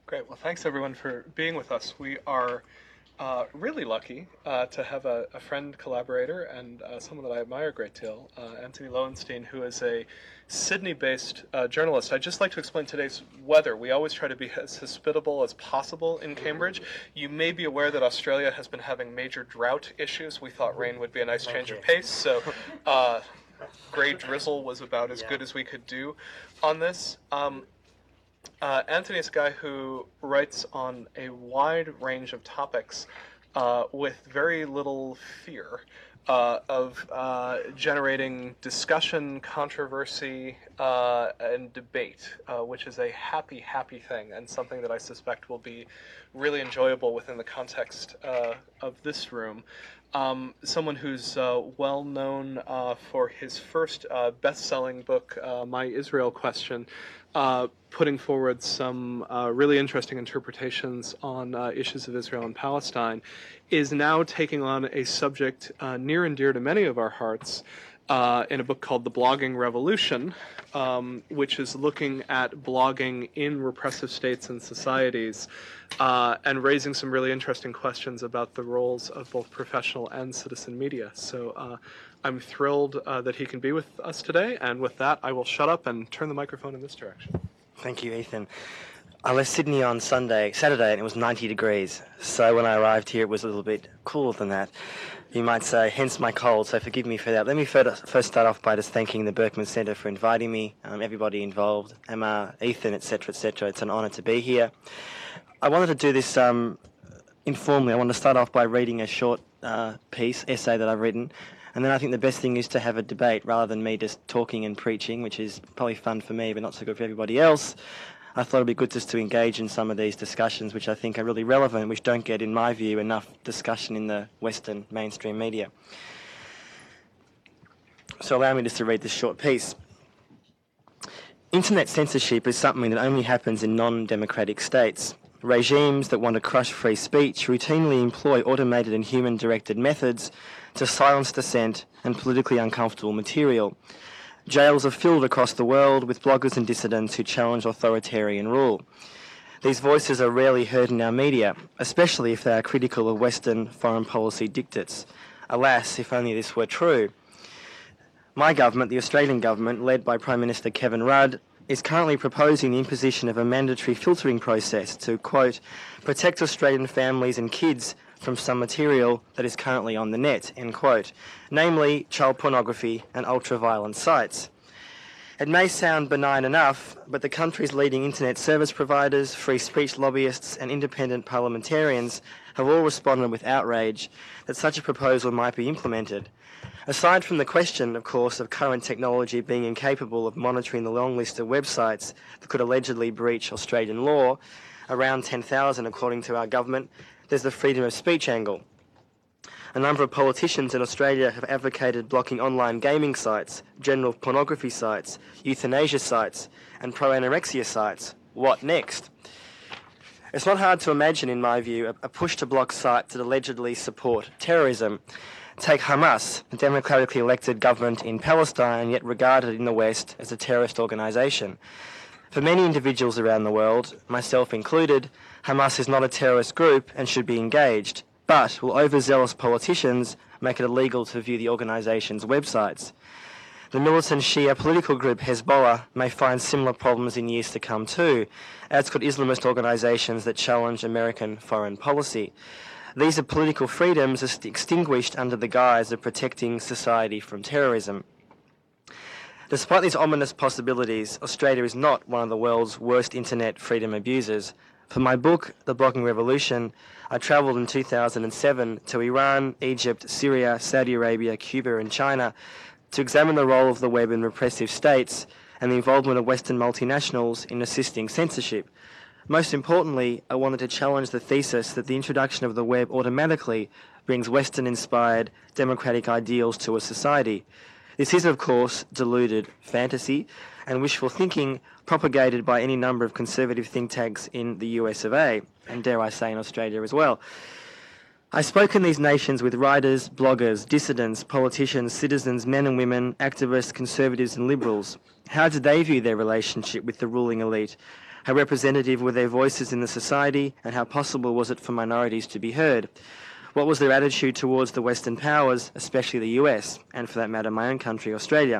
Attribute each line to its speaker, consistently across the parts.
Speaker 1: Great. Well, thanks everyone for being with us. We are really lucky to have a friend, collaborator, and someone that I admire a great deal, Anthony Lowenstein, who is a Sydney-based journalist. I'd just like to explain today's weather. We always try to be as hospitable as possible in Cambridge. You may be aware that Australia has been having major drought issues. We thought rain would be a nice change of pace, so gray drizzle was about as good as we could do on this. Anthony is a guy who writes on a wide range of topics with very little fear of generating discussion, controversy, and debate, which is a happy, happy thing, and something that I suspect will be really enjoyable within the context of this room. Someone who's well known for his first best-selling book, My Israel Question, putting forward some really interesting interpretations on issues of Israel and Palestine, is now taking on a subject near and dear to many of our hearts in a book called The Blogging Revolution, which is looking at blogging in repressive states and societies and raising some really interesting questions about the roles of both professional and citizen media. So I'm thrilled that he can be with us today, and with that, I will shut up and turn the microphone in this direction.
Speaker 2: Thank you, Ethan. I left Sydney on Saturday, and it was 90 degrees. So when I arrived here, it was a little bit cooler than that. You might say, hence my cold, so forgive me for that. Let me first start off by just thanking the Berkman Centre for inviting me, everybody involved, Emma, Ethan, etc., etc. It's an honour to be here. I wanted to do this informally. I want to start off by reading a short essay that I've written, and then I think the best thing is to have a debate rather than me just talking and preaching, which is probably fun for me but not so good for everybody else. I thought it'd be good just to engage in some of these discussions which I think are really relevant, which don't get, in my view, enough discussion in the Western mainstream media. So allow me just to read this short piece. Internet censorship is something that only happens in non-democratic states. Regimes that want to crush free speech routinely employ automated and human-directed methods to silence dissent and politically uncomfortable material. Jails are filled across the world with bloggers and dissidents who challenge authoritarian rule. These voices are rarely heard in our media, especially if they are critical of Western foreign policy dictates. Alas, if only this were true. My government, the Australian government, led by Prime Minister Kevin Rudd, is currently proposing the imposition of a mandatory filtering process to, quote, protect Australian families and kids from some material that is currently on the net, end quote, namely child pornography and ultra-violent sites. It may sound benign enough, but the country's leading internet service providers, free speech lobbyists and independent parliamentarians have all responded with outrage that such a proposal might be implemented. Aside from the question, of course, of current technology being incapable of monitoring the long list of websites that could allegedly breach Australian law, around 10,000 according to our government, there's the freedom of speech angle. A number of politicians in Australia have advocated blocking online gaming sites, general pornography sites, euthanasia sites, and pro-anorexia sites. What next? It's not hard to imagine, in my view, a push to block sites that allegedly support terrorism. Take Hamas, a democratically elected government in Palestine, yet regarded in the West as a terrorist organisation. For many individuals around the world, myself included, Hamas is not a terrorist group and should be engaged, but will overzealous politicians make it illegal to view the organisation's websites? The militant Shia political group Hezbollah may find similar problems in years to come too, as could Islamist organisations that challenge American foreign policy. These are political freedoms extinguished under the guise of protecting society from terrorism. Despite these ominous possibilities, Australia is not one of the world's worst internet freedom abusers. For my book, The Blogging Revolution, I travelled in 2007 to Iran, Egypt, Syria, Saudi Arabia, Cuba and China to examine the role of the web in repressive states and the involvement of Western multinationals in assisting censorship. Most importantly, I wanted to challenge the thesis that the introduction of the web automatically brings Western-inspired democratic ideals to a society. This is, of course, deluded fantasy and wishful thinking propagated by any number of conservative think tanks in the US of A, and dare I say in Australia as well. I spoke in these nations with writers, bloggers, dissidents, politicians, citizens, men and women, activists, conservatives and liberals. How did they view their relationship with the ruling elite? How representative were their voices in the society, and how possible was it for minorities to be heard? What was their attitude towards the Western powers, especially the US, and for that matter my own country, Australia?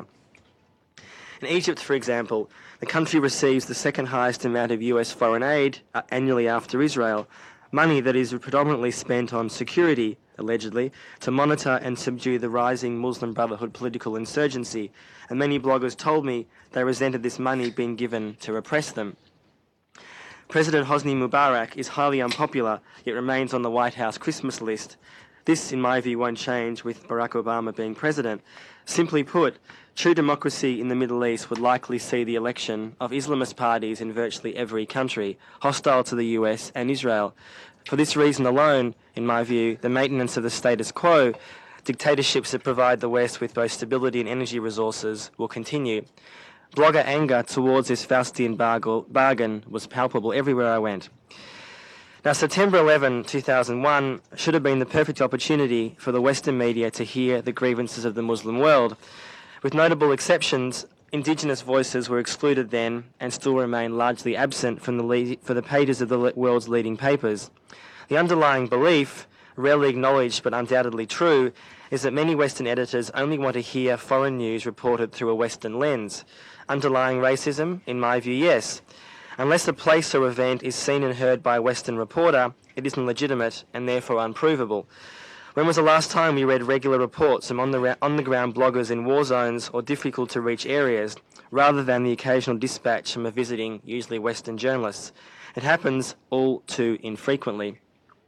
Speaker 2: In Egypt, for example, the country receives the second highest amount of US foreign aid annually after Israel, money that is predominantly spent on security, allegedly, to monitor and subdue the rising Muslim Brotherhood political insurgency, and many bloggers told me they resented this money being given to repress them. President Hosni Mubarak is highly unpopular, yet remains on the White House Christmas list. This, in my view, won't change with Barack Obama being president. Simply put, true democracy in the Middle East would likely see the election of Islamist parties in virtually every country, hostile to the US and Israel. For this reason alone, in my view, the maintenance of the status quo, dictatorships that provide the West with both stability and energy resources, will continue. Blogger anger towards this Faustian bargain was palpable everywhere I went. Now, September 11, 2001 should have been the perfect opportunity for the Western media to hear the grievances of the Muslim world. With notable exceptions, Indigenous voices were excluded then and still remain largely absent from the pages of the world's leading papers. The underlying belief, rarely acknowledged but undoubtedly true, is that many Western editors only want to hear foreign news reported through a Western lens. Underlying racism? In my view, yes. Unless a place or event is seen and heard by a Western reporter, it isn't legitimate and therefore unprovable. When was the last time we read regular reports from on-the-ground bloggers in war zones or difficult-to-reach areas, rather than the occasional dispatch from a visiting, usually Western journalist? It happens all too infrequently.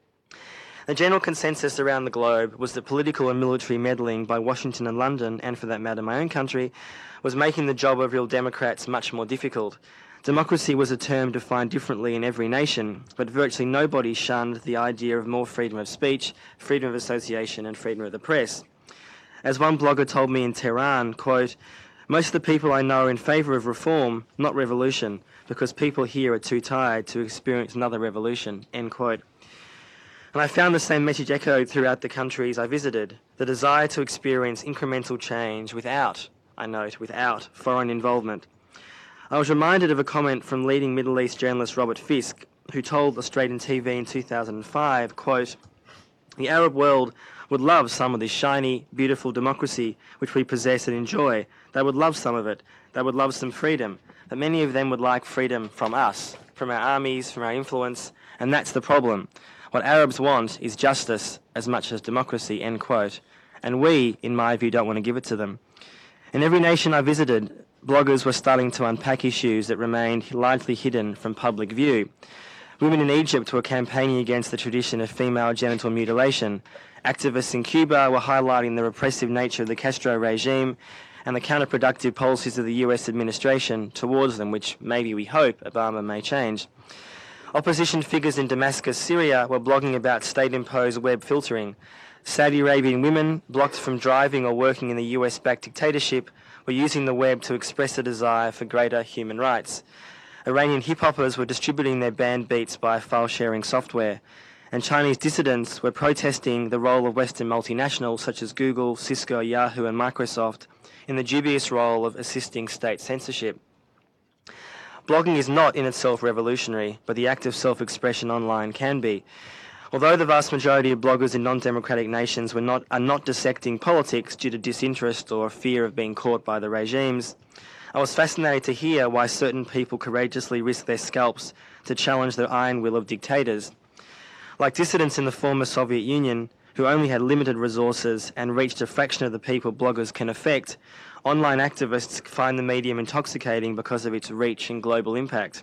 Speaker 2: The general consensus around the globe was that political and military meddling by Washington and London, and for that matter my own country, was making the job of real democrats much more difficult. Democracy was a term defined differently in every nation, but virtually nobody shunned the idea of more freedom of speech, freedom of association, and freedom of the press. As one blogger told me in Tehran, quote, "Most of the people I know are in favour of reform, not revolution, because people here are too tired to experience another revolution," end quote. And I found the same message echoed throughout the countries I visited, the desire to experience incremental change without, I note, without foreign involvement. I was reminded of a comment from leading Middle East journalist Robert Fisk, who told Australian TV in 2005, quote, "The Arab world would love some of this shiny, beautiful democracy which we possess and enjoy. They would love some of it. They would love some freedom. But many of them would like freedom from us, from our armies, from our influence, and that's the problem. What Arabs want is justice as much as democracy," end quote. And we, in my view, don't want to give it to them. In every nation I visited, bloggers were starting to unpack issues that remained largely hidden from public view. Women in Egypt were campaigning against the tradition of female genital mutilation. Activists in Cuba were highlighting the repressive nature of the Castro regime and the counterproductive policies of the US administration towards them, which maybe we hope Obama may change. Opposition figures in Damascus, Syria were blogging about state-imposed web filtering. Saudi Arabian women, blocked from driving or working in the US-backed dictatorship, were using the web to express a desire for greater human rights. Iranian hip-hoppers were distributing their banned beats by file-sharing software. And Chinese dissidents were protesting the role of Western multinationals such as Google, Cisco, Yahoo and Microsoft in the dubious role of assisting state censorship. Blogging is not in itself revolutionary, but the act of self-expression online can be. Although the vast majority of bloggers in non-democratic nations are not dissecting politics due to disinterest or fear of being caught by the regimes, I was fascinated to hear why certain people courageously risk their scalps to challenge the iron will of dictators. Like dissidents in the former Soviet Union, who only had limited resources and reached a fraction of the people bloggers can affect, online activists find the medium intoxicating because of its reach and global impact.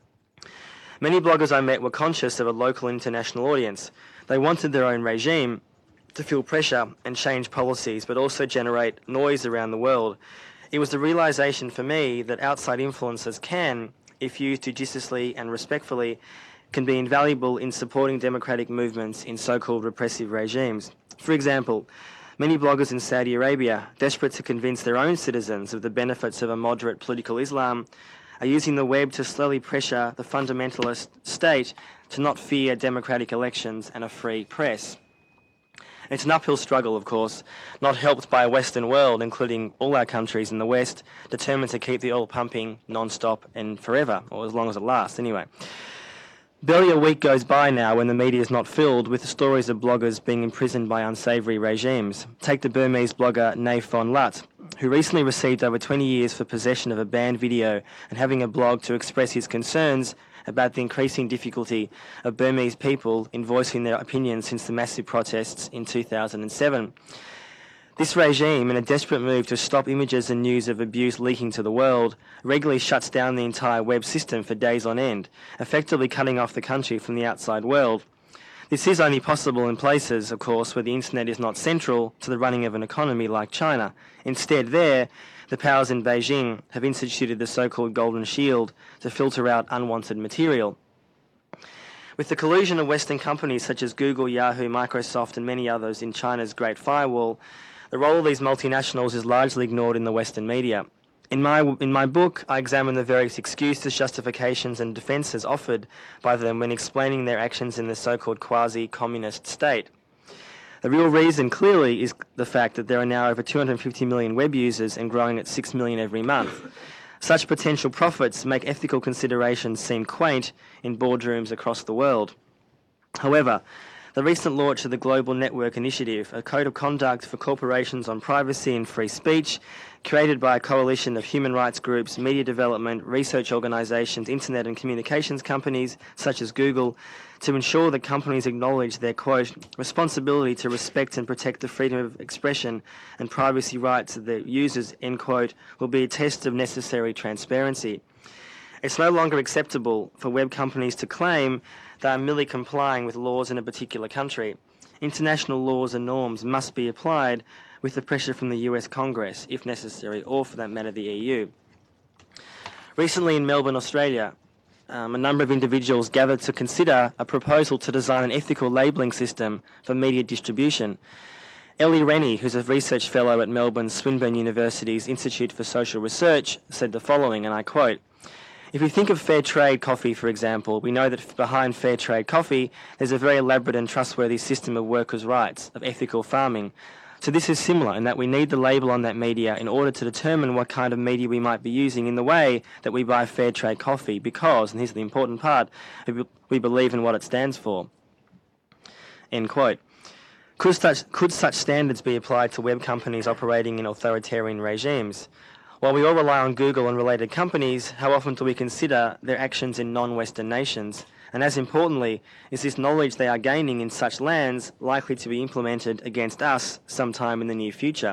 Speaker 2: Many bloggers I met were conscious of a local international audience. They wanted their own regime to feel pressure and change policies, but also generate noise around the world. It was the realization for me that outside influences can, if used judiciously and respectfully, can be invaluable in supporting democratic movements in so-called repressive regimes. For example, many bloggers in Saudi Arabia, desperate to convince their own citizens of the benefits of a moderate political Islam, are using the web to slowly pressure the fundamentalist state to not fear democratic elections and a free press. It's an uphill struggle, of course, not helped by a Western world, including all our countries in the West, determined to keep the oil pumping non-stop and forever, or as long as it lasts anyway. Barely a week goes by now when the media is not filled with the stories of bloggers being imprisoned by unsavoury regimes. Take the Burmese blogger Nay Phon Lat, who recently received over 20 years for possession of a banned video and having a blog to express his concerns about the increasing difficulty of Burmese people in voicing their opinions since the massive protests in 2007. This regime, in a desperate move to stop images and news of abuse leaking to the world, regularly shuts down the entire web system for days on end, effectively cutting off the country from the outside world. This is only possible in places, of course, where the internet is not central to the running of an economy like China. Instead, there, the powers in Beijing have instituted the so-called Golden Shield to filter out unwanted material. With the collusion of Western companies such as Google, Yahoo, Microsoft and many others in China's Great Firewall, the role of these multinationals is largely ignored in the Western media. In my book, I examine the various excuses, justifications and defences offered by them when explaining their actions in the so-called quasi-communist state. The real reason, clearly, is the fact that there are now over 250 million web users and growing at 6 million every month. Such potential profits make ethical considerations seem quaint in boardrooms across the world. However, the recent launch of the Global Network Initiative, a code of conduct for corporations on privacy and free speech, created by a coalition of human rights groups, media development, research organisations, internet and communications companies such as Google, to ensure that companies acknowledge their, quote, responsibility to respect and protect the freedom of expression and privacy rights of their users, end quote, will be a test of necessary transparency. It's no longer acceptable for web companies to claim they are merely complying with laws in a particular country. International laws and norms must be applied with the pressure from the US Congress, if necessary, or for that matter the EU. Recently in Melbourne, Australia, a number of individuals gathered to consider a proposal to design an ethical labelling system for media distribution. Ellie Rennie, who's a research fellow at Melbourne's Swinburne University's Institute for Social Research, said the following, and I quote, "If we think of fair trade coffee, for example, we know that behind fair trade coffee there's a very elaborate and trustworthy system of workers' rights, of ethical farming. So this is similar in that we need the label on that media in order to determine what kind of media we might be using in the way that we buy fair trade coffee because, and here's the important part, we believe in what it stands for." End quote. Could such standards be applied to web companies operating in authoritarian regimes? While we all rely on Google and related companies, how often do we consider their actions in non-Western nations? And as importantly, is this knowledge they are gaining in such lands likely to be implemented against us sometime in the near future?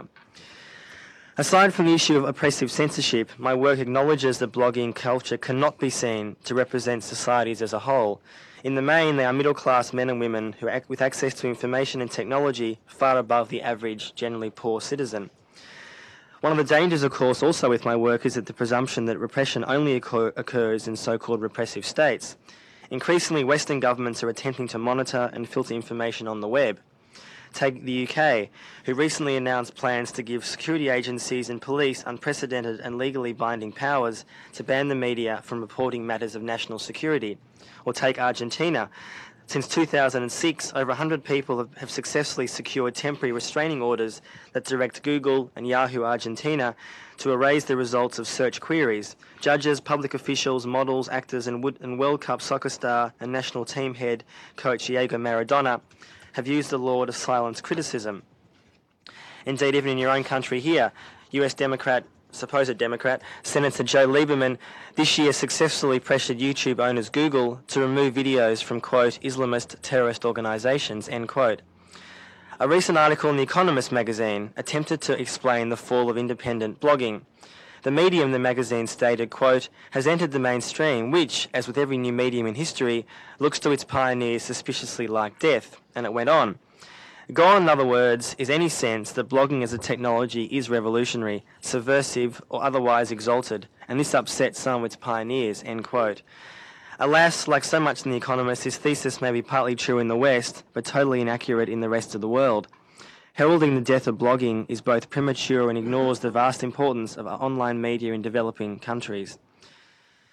Speaker 2: Aside from the issue of oppressive censorship, my work acknowledges that blogging culture cannot be seen to represent societies as a whole. In the main, they are middle-class men and women who with access to information and technology far above the average, generally poor citizen. One of the dangers, of course, also with my work is that the presumption that repression only occurs in so-called repressive states. Increasingly, Western governments are attempting to monitor and filter information on the web. Take the UK, who recently announced plans to give security agencies and police unprecedented and legally binding powers to ban the media from reporting matters of national security. Or take Argentina. Since 2006, over 100 people have successfully secured temporary restraining orders that direct Google and Yahoo Argentina to erase the results of search queries. Judges, public officials, models, actors and World Cup soccer star and national team head coach Diego Maradona have used the law to silence criticism. Indeed, even in your own country here, US supposed Democrat, Senator Joe Lieberman this year successfully pressured YouTube owners Google to remove videos from, quote, Islamist terrorist organisations, end quote. A recent article in The Economist magazine attempted to explain the fall of independent blogging. The medium, the magazine stated, quote, has entered the mainstream, which, as with every new medium in history, looks to its pioneers suspiciously like death, and it went on. Gone, in other words, is any sense that blogging as a technology is revolutionary, subversive, or otherwise exalted, and this upsets some of its pioneers, end quote. Alas, like so much in The Economist, this thesis may be partly true in the West, but totally inaccurate in the rest of the world. Heralding the death of blogging is both premature and ignores the vast importance of online media in developing countries.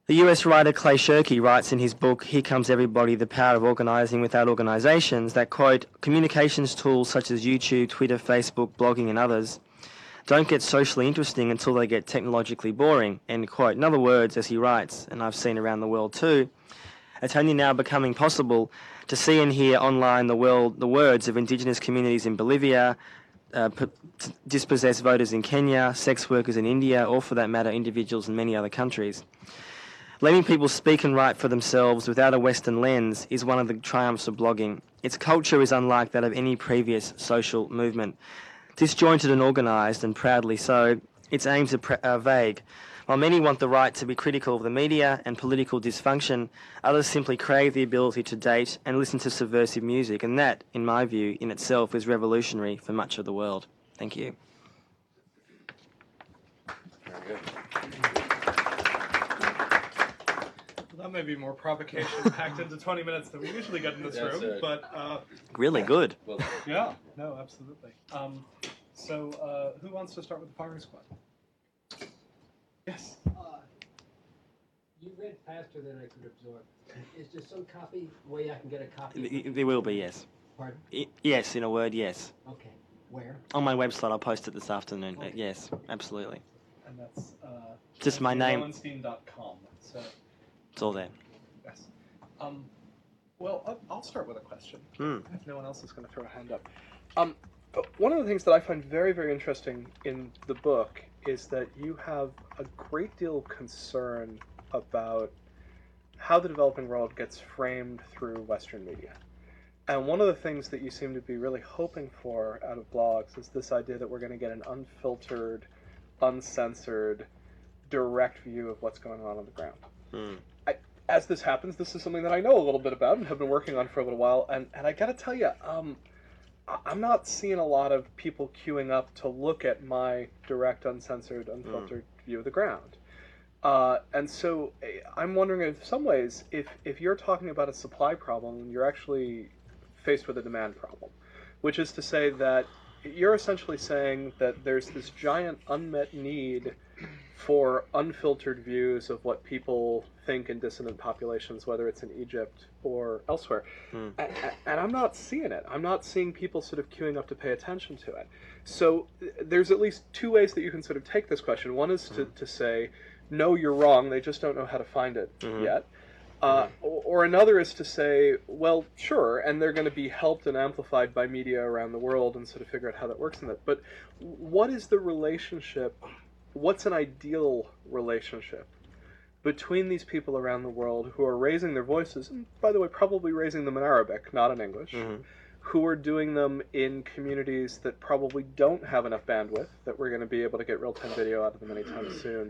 Speaker 2: The US writer Clay Shirky writes in his book, Here Comes Everybody, The Power of Organising Without Organisations, that, quote, communications tools such as YouTube, Twitter, Facebook, blogging and others don't get socially interesting until they get technologically boring, end quote. In other words, as he writes, and I've seen around the world too, it's only now becoming possible to see and hear online the words of indigenous communities in Bolivia, dispossessed voters in Kenya, sex workers in India, or for that matter, individuals in many other countries. Letting people speak and write for themselves without a Western lens is one of the triumphs of blogging. Its culture is unlike that of any previous social movement. Disjointed and organised, and proudly so, its aims are vague. While many want the right to be critical of the media and political dysfunction, others simply crave the ability to date and listen to subversive music, and that, in my view, in itself is revolutionary for much of the world. Thank you.
Speaker 1: Very good. Well, that may be more provocation packed into 20 minutes than we usually get in this room, but...
Speaker 2: really good.
Speaker 1: Well, yeah, no, absolutely. So, who wants to start with the firing squad? Yes.
Speaker 3: You read faster than I could absorb. Is there some way I can get a copy?
Speaker 2: There will be, yes.
Speaker 3: Pardon?
Speaker 2: Yes, in a word, yes.
Speaker 3: Okay. Where?
Speaker 2: On my website, I'll post it this afternoon. Okay. Yes, absolutely.
Speaker 1: And that's
Speaker 2: just my name.
Speaker 1: Lowenstein.com. So
Speaker 2: it's all there.
Speaker 1: yes. Well, I'll start with a question. If no one else is going to throw a hand up. One of the things that I find very, very interesting in the book is that you have a great deal of concern about how the developing world gets framed through Western media. And one of the things that you seem to be really hoping for out of blogs is this idea that we're going to get an unfiltered, uncensored, direct view of what's going on the ground. As this happens, this is something that I know a little bit about and have been working on for a little while, and I got to tell you, I'm not seeing a lot of people queuing up to look at my direct, uncensored, unfiltered view of the ground. And so I'm wondering, in some ways, if you're talking about a supply problem, you're actually faced with a demand problem, which is to say that you're essentially saying that there's this giant unmet need for unfiltered views of what people think in dissident populations, whether it's in Egypt or elsewhere. And I'm not seeing it. I'm not seeing people sort of queuing up to pay attention to it. So there's at least two ways that you can sort of take this question. One is to say, no, you're wrong, they just don't know how to find it yet. Or another is to say, well, sure, and they're going to be helped and amplified by media around the world and sort of figure out how that works in that. But what is the relationship, what's an ideal relationship between these people around the world who are raising their voices, and by the way, probably raising them in Arabic, not in English, who are doing them in communities that probably don't have enough bandwidth, that we're going to be able to get real-time video out of them anytime soon.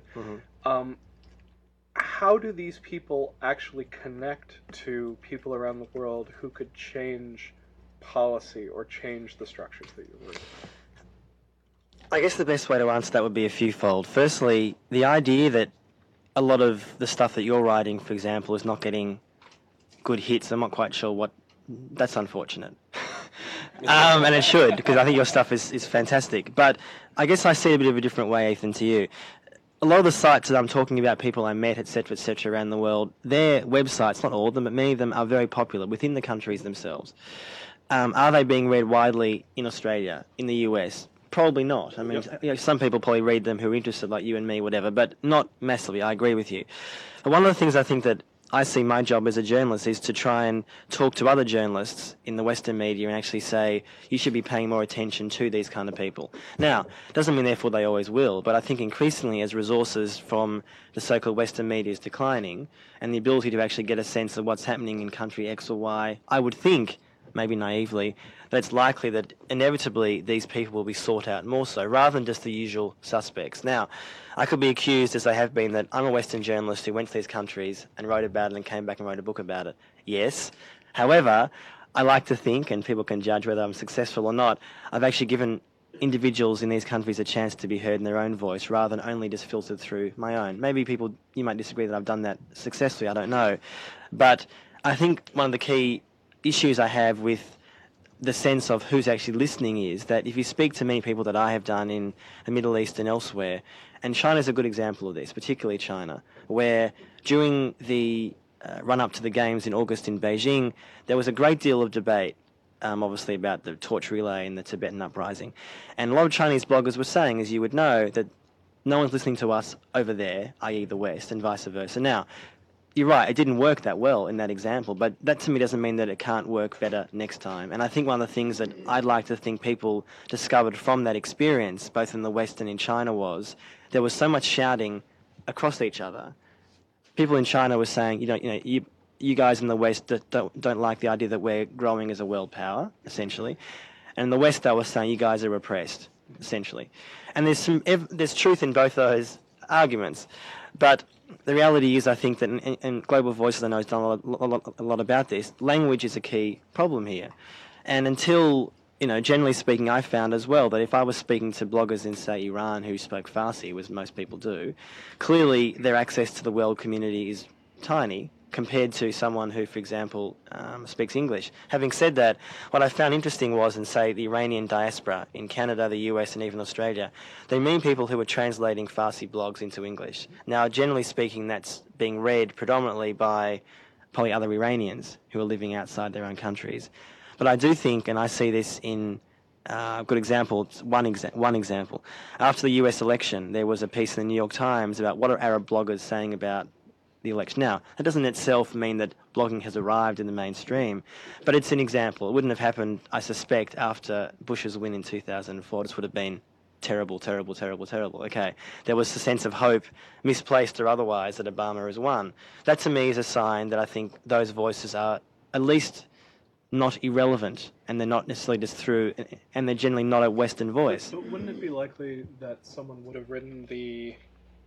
Speaker 1: How do these people actually connect to people around the world who could change policy or change the structures that you work with?
Speaker 2: I guess the best way to answer that would be a fewfold. Firstly, the idea that a lot of the stuff that you're writing, for example, is not getting good hits. I'm not quite sure what... That's unfortunate. And it should, because I think your stuff is fantastic. But I guess I see it a bit of a different way, Ethan, to you. A lot of the sites that I'm talking about, people I met, etc., around the world, their websites, not all of them, but many of them are very popular within the countries themselves. Are they being read widely in Australia, in the US? Probably not. I mean, some people probably read them who are interested, like you and me, whatever, but not massively. I agree with you. But one of the things I think that I see my job as a journalist is to try and talk to other journalists in the Western media and actually say, you should be paying more attention to these kind of people. Now, doesn't mean therefore they always will, but I think increasingly as resources from the so-called Western media is declining and the ability to actually get a sense of what's happening in country X or Y, I would think, maybe naively, that it's likely that inevitably these people will be sought out more so, rather than just the usual suspects. Now, I could be accused, as I have been, that I'm a Western journalist who went to these countries and wrote about it and came back and wrote a book about it. Yes. However, I like to think, and people can judge whether I'm successful or not, I've actually given individuals in these countries a chance to be heard in their own voice rather than only just filtered through my own. Maybe people, you might disagree that I've done that successfully, I don't know. But I think one of the key issues I have with the sense of who's actually listening is that if you speak to many people that I have done in the Middle East and elsewhere, and China's a good example of this, particularly China, where during the run-up to the Games in August in Beijing, there was a great deal of debate, obviously about the torch relay and the Tibetan uprising. And a lot of Chinese bloggers were saying, as you would know, that no one's listening to us over there, i.e. the West, and vice versa. Now, you're right, it didn't work that well in that example, but that to me doesn't mean that it can't work better next time. And I think one of the things that I'd like to think people discovered from that experience, both in the West and in China, was there was so much shouting across each other. People in China were saying, you guys in the West don't like the idea that we're growing as a world power, essentially. And in the West, they were saying, you guys are repressed, essentially. And there's truth in both those arguments. But the reality is, I think that, and Global Voices, I know, has done a lot about this, language is a key problem here. And until, generally speaking, I found as well that if I was speaking to bloggers in, say, Iran who spoke Farsi, as most people do, clearly their access to the world community is tiny compared to someone who, for example, speaks English. Having said that, what I found interesting was in, say, the Iranian diaspora in Canada, the US, and even Australia, they mean people who are translating Farsi blogs into English. Now, generally speaking, that's being read predominantly by probably other Iranians who are living outside their own countries. But I do think, and I see this in a good example, one example. After the US election, there was a piece in the New York Times about what are Arab bloggers saying about the election. Now, that doesn't itself mean that blogging has arrived in the mainstream, but it's an example. It wouldn't have happened, I suspect, after Bush's win in 2004. This would have been terrible, terrible, terrible, terrible. Okay, there was a sense of hope, misplaced or otherwise, that Obama has won. That to me is a sign that I think those voices are at least not irrelevant, and they're not necessarily just through, and they're generally not a Western voice.
Speaker 1: But wouldn't it be likely that someone would have written the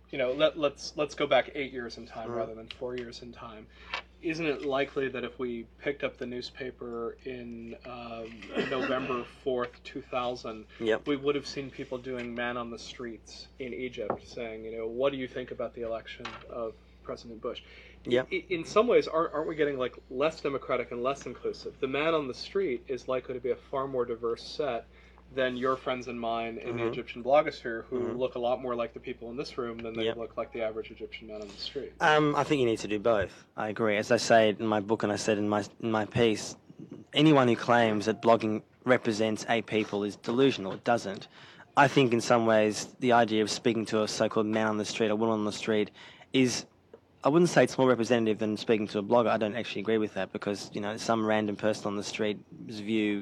Speaker 1: let's go back 8 years in time rather than 4 years in time? Isn't it likely that if we picked up the newspaper in November 4th, 2000, we would have seen people doing man on the streets in Egypt saying, what do you think about the election of President Bush? In some ways, aren't we getting less democratic and less inclusive? The man on the street is likely to be a far more diverse set than your friends and mine in the Egyptian blogosphere, who look a lot more like the people in this room than they look like the average Egyptian man on the street.
Speaker 2: I think you need to do both. I agree. As I say in my book, and I said in my piece, anyone who claims that blogging represents a people is delusional. It doesn't. I think in some ways the idea of speaking to a so-called man on the street or woman on the street is, I wouldn't say it's more representative than speaking to a blogger. I don't actually agree with that, because some random person on the street's view.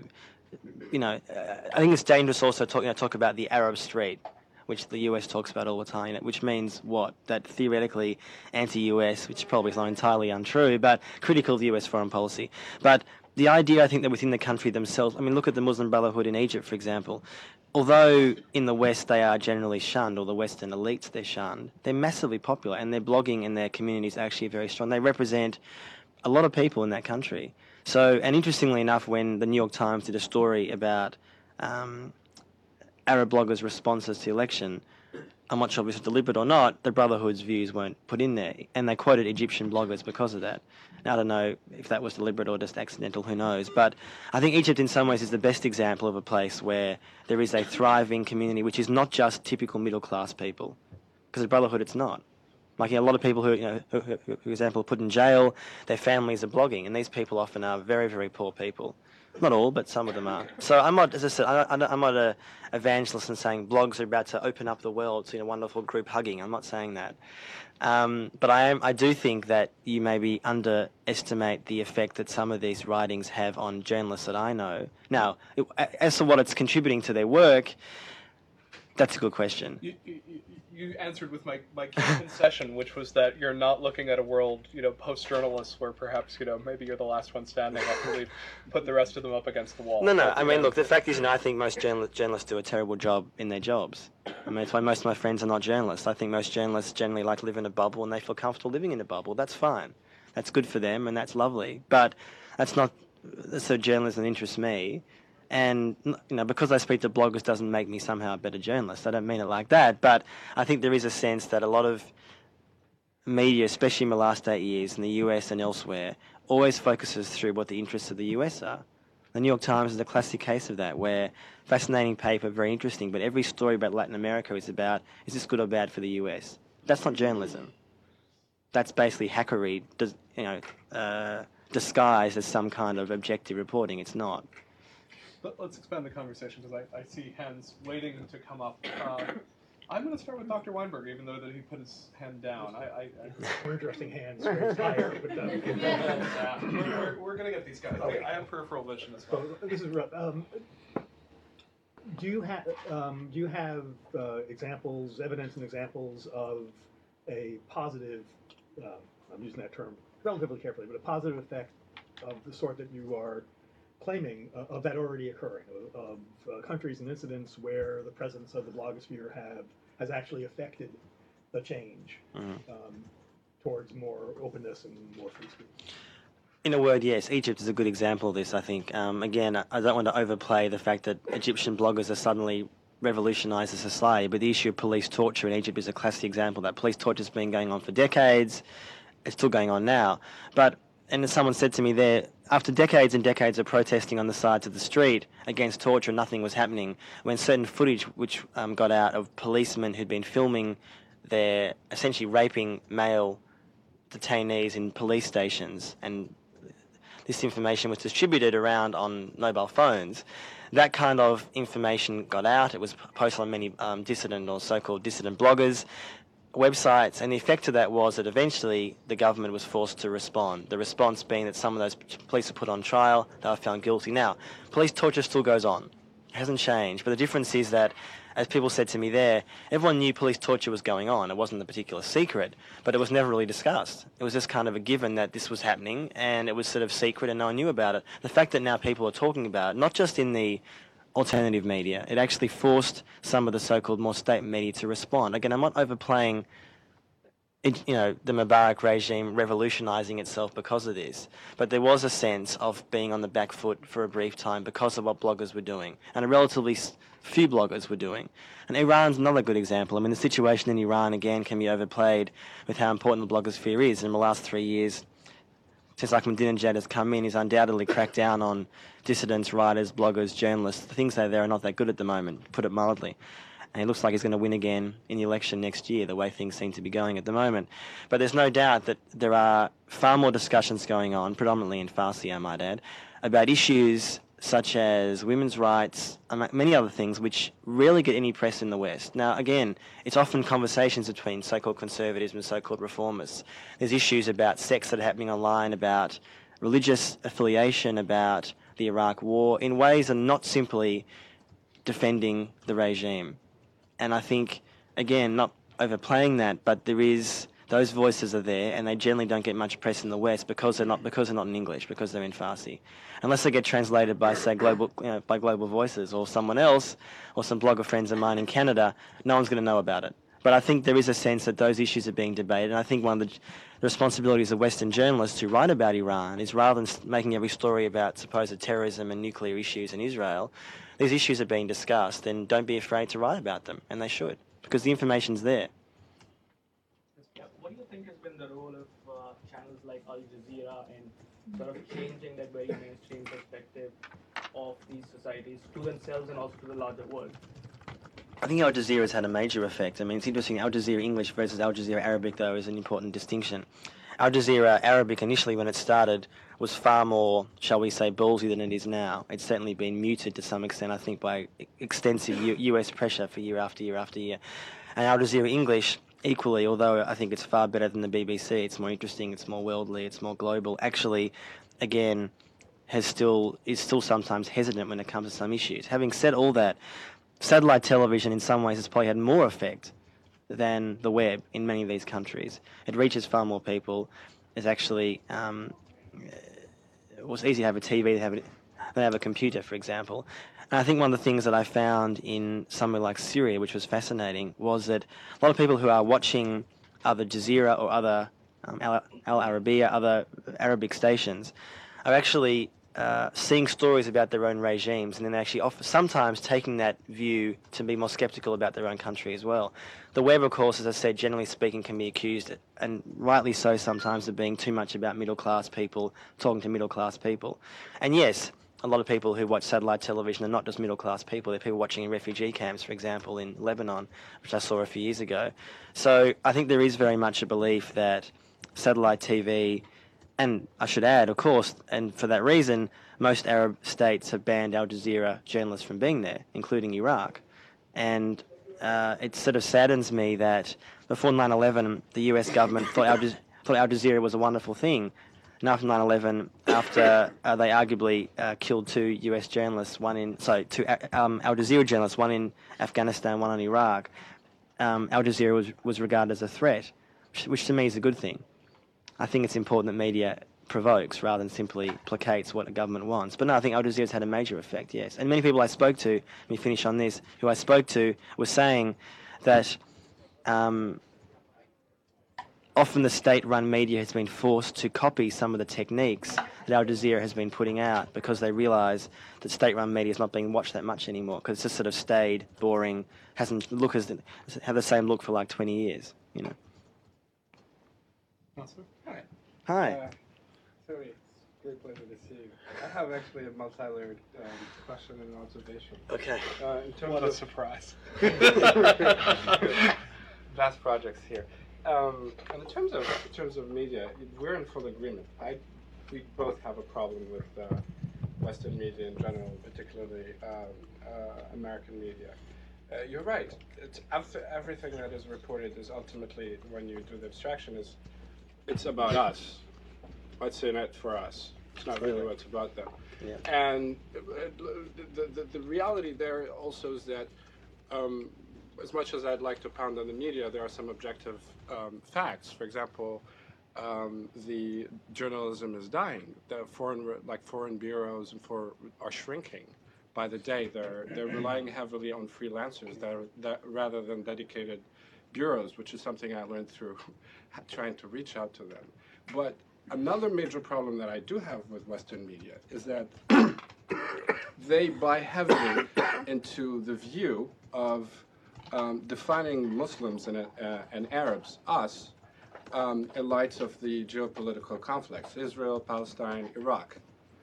Speaker 2: I think it's dangerous also to talk about the Arab street, which the US talks about all the time, which means what? That theoretically anti-US, which probably is not entirely untrue, but critical of the US foreign policy. But the idea, I think, that within the country themselves, look at the Muslim Brotherhood in Egypt, for example. Although in the West they are generally shunned, or the Western elites they're shunned, they're massively popular, and their blogging and their community is actually very strong. They represent a lot of people in that country. So, and interestingly enough, when the New York Times did a story about Arab bloggers' responses to the election, I'm not sure if it was deliberate or not, the Brotherhood's views weren't put in there, and they quoted Egyptian bloggers because of that. Now, I don't know if that was deliberate or just accidental, who knows, but I think Egypt in some ways is the best example of a place where there is a thriving community which is not just typical middle-class people, because the Brotherhood, it's not. A lot of people who, for example, are put in jail, their families are blogging, and these people often are very, very poor people. Not all, but some of them are. So I'm not, as I said, I'm not an evangelist and saying blogs are about to open up the world to wonderful group hugging. I'm not saying that. But I do think that you maybe underestimate the effect that some of these writings have on journalists that I know. Now, as to what it's contributing to their work, that's a good question.
Speaker 1: You answered with my key concession, which was that you're not looking at a world, post-journalists, where perhaps, maybe you're the last one standing after we've put the rest of them up against the wall.
Speaker 2: No. Look, the fact is, I think most journalists do a terrible job in their jobs. It's why most of my friends are not journalists. I think most journalists generally like to live in a bubble, and they feel comfortable living in a bubble. That's fine. That's good for them, and that's lovely. But that's not so journalism that interests me. And, because I speak to bloggers doesn't make me somehow a better journalist. I don't mean it like that. But I think there is a sense that a lot of media, especially in the last 8 years in the US and elsewhere, always focuses through what the interests of the US are. The New York Times is a classic case of that, where fascinating paper, very interesting, but every story about Latin America is about, is this good or bad for the US? That's not journalism. That's basically hackery, disguised as some kind of objective reporting. It's not.
Speaker 1: But let's expand the conversation, because I see hands waiting to come up. I'm going to start with Dr. Weinberg, even though that he put his hand down.
Speaker 4: More interesting hands, raised higher. But,
Speaker 1: yeah, we're going to get these guys. I have peripheral vision as well.
Speaker 4: so this is rough. Do you have examples, evidence and examples of a positive, I'm using that term relatively carefully, but a positive effect of the sort that you are claiming of that already occurring, of countries and incidents where the presence of the blogosphere has actually affected the change towards more openness and more free speech?
Speaker 2: In a word, yes. Egypt is a good example of this, I think. Again, I don't want to overplay the fact that Egyptian bloggers are suddenly revolutionised the society, but the issue of police torture in Egypt is a classic example. That police torture has been going on for decades. It's still going on now. And as someone said to me there, after decades and decades of protesting on the sides of the street against torture, nothing was happening. When certain footage which got out of policemen who'd been filming their essentially raping male detainees in police stations, and this information was distributed around on mobile phones, that kind of information got out. It was posted on many dissident or so-called dissident bloggers, websites, and the effect of that was that eventually the government was forced to respond. The response being that some of those police were put on trial, they were found guilty. Now, police torture still goes on. It hasn't changed, but the difference is that, as people said to me there, everyone knew police torture was going on. It wasn't a particular secret, but it was never really discussed. It was just kind of a given that this was happening, and it was sort of secret and no one knew about it. The fact that now people are talking about it, not just in the alternative media, it actually forced some of the so-called more state media to respond. Again, I'm not overplaying the Mubarak regime revolutionising itself because of this, but there was a sense of being on the back foot for a brief time because of what bloggers were doing, and a relatively few bloggers were doing. And Iran's another good example. I mean, the situation in Iran, again, can be overplayed with how important the blogosphere is. In the last 3 years, since Ahmadinejad has come in, he's undoubtedly cracked down on dissidents, writers, bloggers, journalists. The things that are there are not that good at the moment, to put it mildly. And it looks like he's going to win again in the election next year, the way things seem to be going at the moment. But there's no doubt that there are far more discussions going on, predominantly in Farsi, I might add, about issues such as women's rights, and many other things which rarely get any press in the West. Now, again, it's often conversations between so-called conservatives and so-called reformists. There's issues about sex that are happening online, about religious affiliation, about the Iraq War, in ways that are not simply defending the regime. And I think, again, not overplaying that, but those voices are there, and they generally don't get much press in the West because they're not in English, because they're in Farsi. Unless they get translated by, say, by Global Voices or someone else, or some blogger friends of mine in Canada, no one's going to know about it. But I think there is a sense that those issues are being debated, and I think one of the responsibilities of Western journalists who write about Iran is, rather than making every story about supposed terrorism and nuclear issues in Israel, these issues are being discussed, and don't be afraid to write about them, and they should, because the information's there.
Speaker 5: What do you think has been the role of channels like Al Jazeera in sort of changing that very mainstream perspective of these societies to themselves and also to the larger world?
Speaker 2: I think Al Jazeera has had a major effect. I mean, it's interesting, Al Jazeera English versus Al Jazeera Arabic, though, is an important distinction. Al Jazeera Arabic, initially when it started, was far more, shall we say, ballsy than it is now. It's certainly been muted to some extent, I think, by extensive US pressure for year after year after year. And Al Jazeera English, equally, although I think it's far better than the BBC, it's more interesting, it's more worldly, it's more global, actually, again, is still sometimes hesitant when it comes to some issues. Having said all that, satellite television in some ways has probably had more effect than the web in many of these countries. It reaches far more people. It's actually, it was easy to have a TV than have a computer, for example. And I think one of the things that I found in somewhere like Syria, which was fascinating, was that a lot of people who are watching other Jazeera or other Al Arabiya, other Arabic stations, are actually seeing stories about their own regimes, and then actually sometimes taking that view to be more sceptical about their own country as well. The web, of course, as I said, generally speaking, can be accused, and rightly so sometimes, of being too much about middle-class people, talking to middle-class people. And yes, a lot of people who watch satellite television are not just middle-class people. They're people watching in refugee camps, for example, in Lebanon, which I saw a few years ago. So I think there is very much a belief that satellite TV, and I should add, of course, and for that reason, most Arab states have banned Al Jazeera journalists from being there, including Iraq. And it sort of saddens me that before 9/11, the US government thought Al Jazeera was a wonderful thing. And after 9/11, after they arguably killed two US journalists, two Al Jazeera journalists, one in Afghanistan, one in Iraq, Al Jazeera was regarded as a threat, which to me is a good thing. I think it's important that media provokes rather than simply placates what a government wants. But no, I think Al Jazeera's had a major effect, yes. And many people I spoke to, let me finish on this, who I spoke to were saying that often the state-run media has been forced to copy some of the techniques that Al Jazeera has been putting out because they realise that state-run media is not being watched that much anymore because it's just sort of stayed boring, hasn't had the same look for like 20 years, you know.
Speaker 6: Hi.
Speaker 2: Hi.
Speaker 6: Sorry, it's a great pleasure to see you. I have actually a multi-layered question and observation.
Speaker 2: Okay.
Speaker 6: In terms
Speaker 1: What a
Speaker 6: of
Speaker 1: surprise.
Speaker 6: vast projects here. And in terms of media, we're in full agreement. We both have a problem with Western media in general, particularly American media. You're right. It's everything that is reported is ultimately, when you do the abstraction, it's about us. What's in it for us? It's not really what's about them.
Speaker 2: Yeah.
Speaker 6: And the reality there also is that as much as I'd like to pound on the media, there are some objective facts. For example, the journalism is dying. The foreign bureaus are shrinking by the day. They're relying heavily on freelancers that rather than dedicated bureaus, which is something I learned through trying to reach out to them. But another major problem that I do have with Western media is that they buy heavily into the view of defining Muslims and Arabs, us, in light of the geopolitical conflicts, Israel, Palestine, Iraq.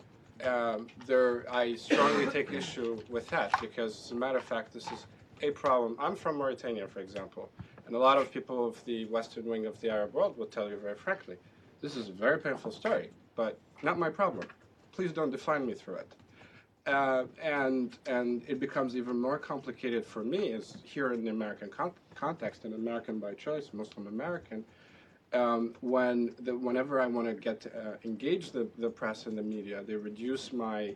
Speaker 6: I strongly take issue with that because, as a matter of fact, this is a problem. I'm from Mauritania, for example, and a lot of people of the Western wing of the Arab world will tell you very frankly, this is a very painful story, but not my problem. Please don't define me through it. And it becomes even more complicated for me as here in the American context, an American by choice, Muslim American, whenever I want to get engage the press and the media, they reduce my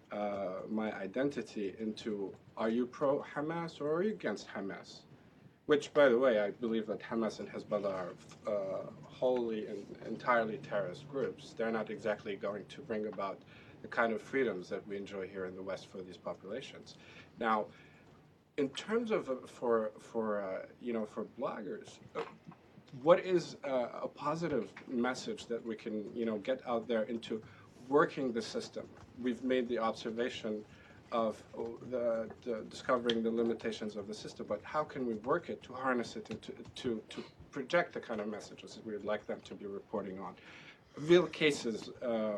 Speaker 6: identity into, are you pro-Hamas or are you against Hamas? Which, by the way, I believe that Hamas and Hezbollah are wholly and entirely terrorist groups. They're not exactly going to bring about the kind of freedoms that we enjoy here in the West for these populations. Now, in terms of for bloggers, what is a positive message that we can get out there into working the system? We've made the observation of discovering the limitations of the system, but how can we work it to harness it and to project the kind of messages that we would like them to be reporting on? Real cases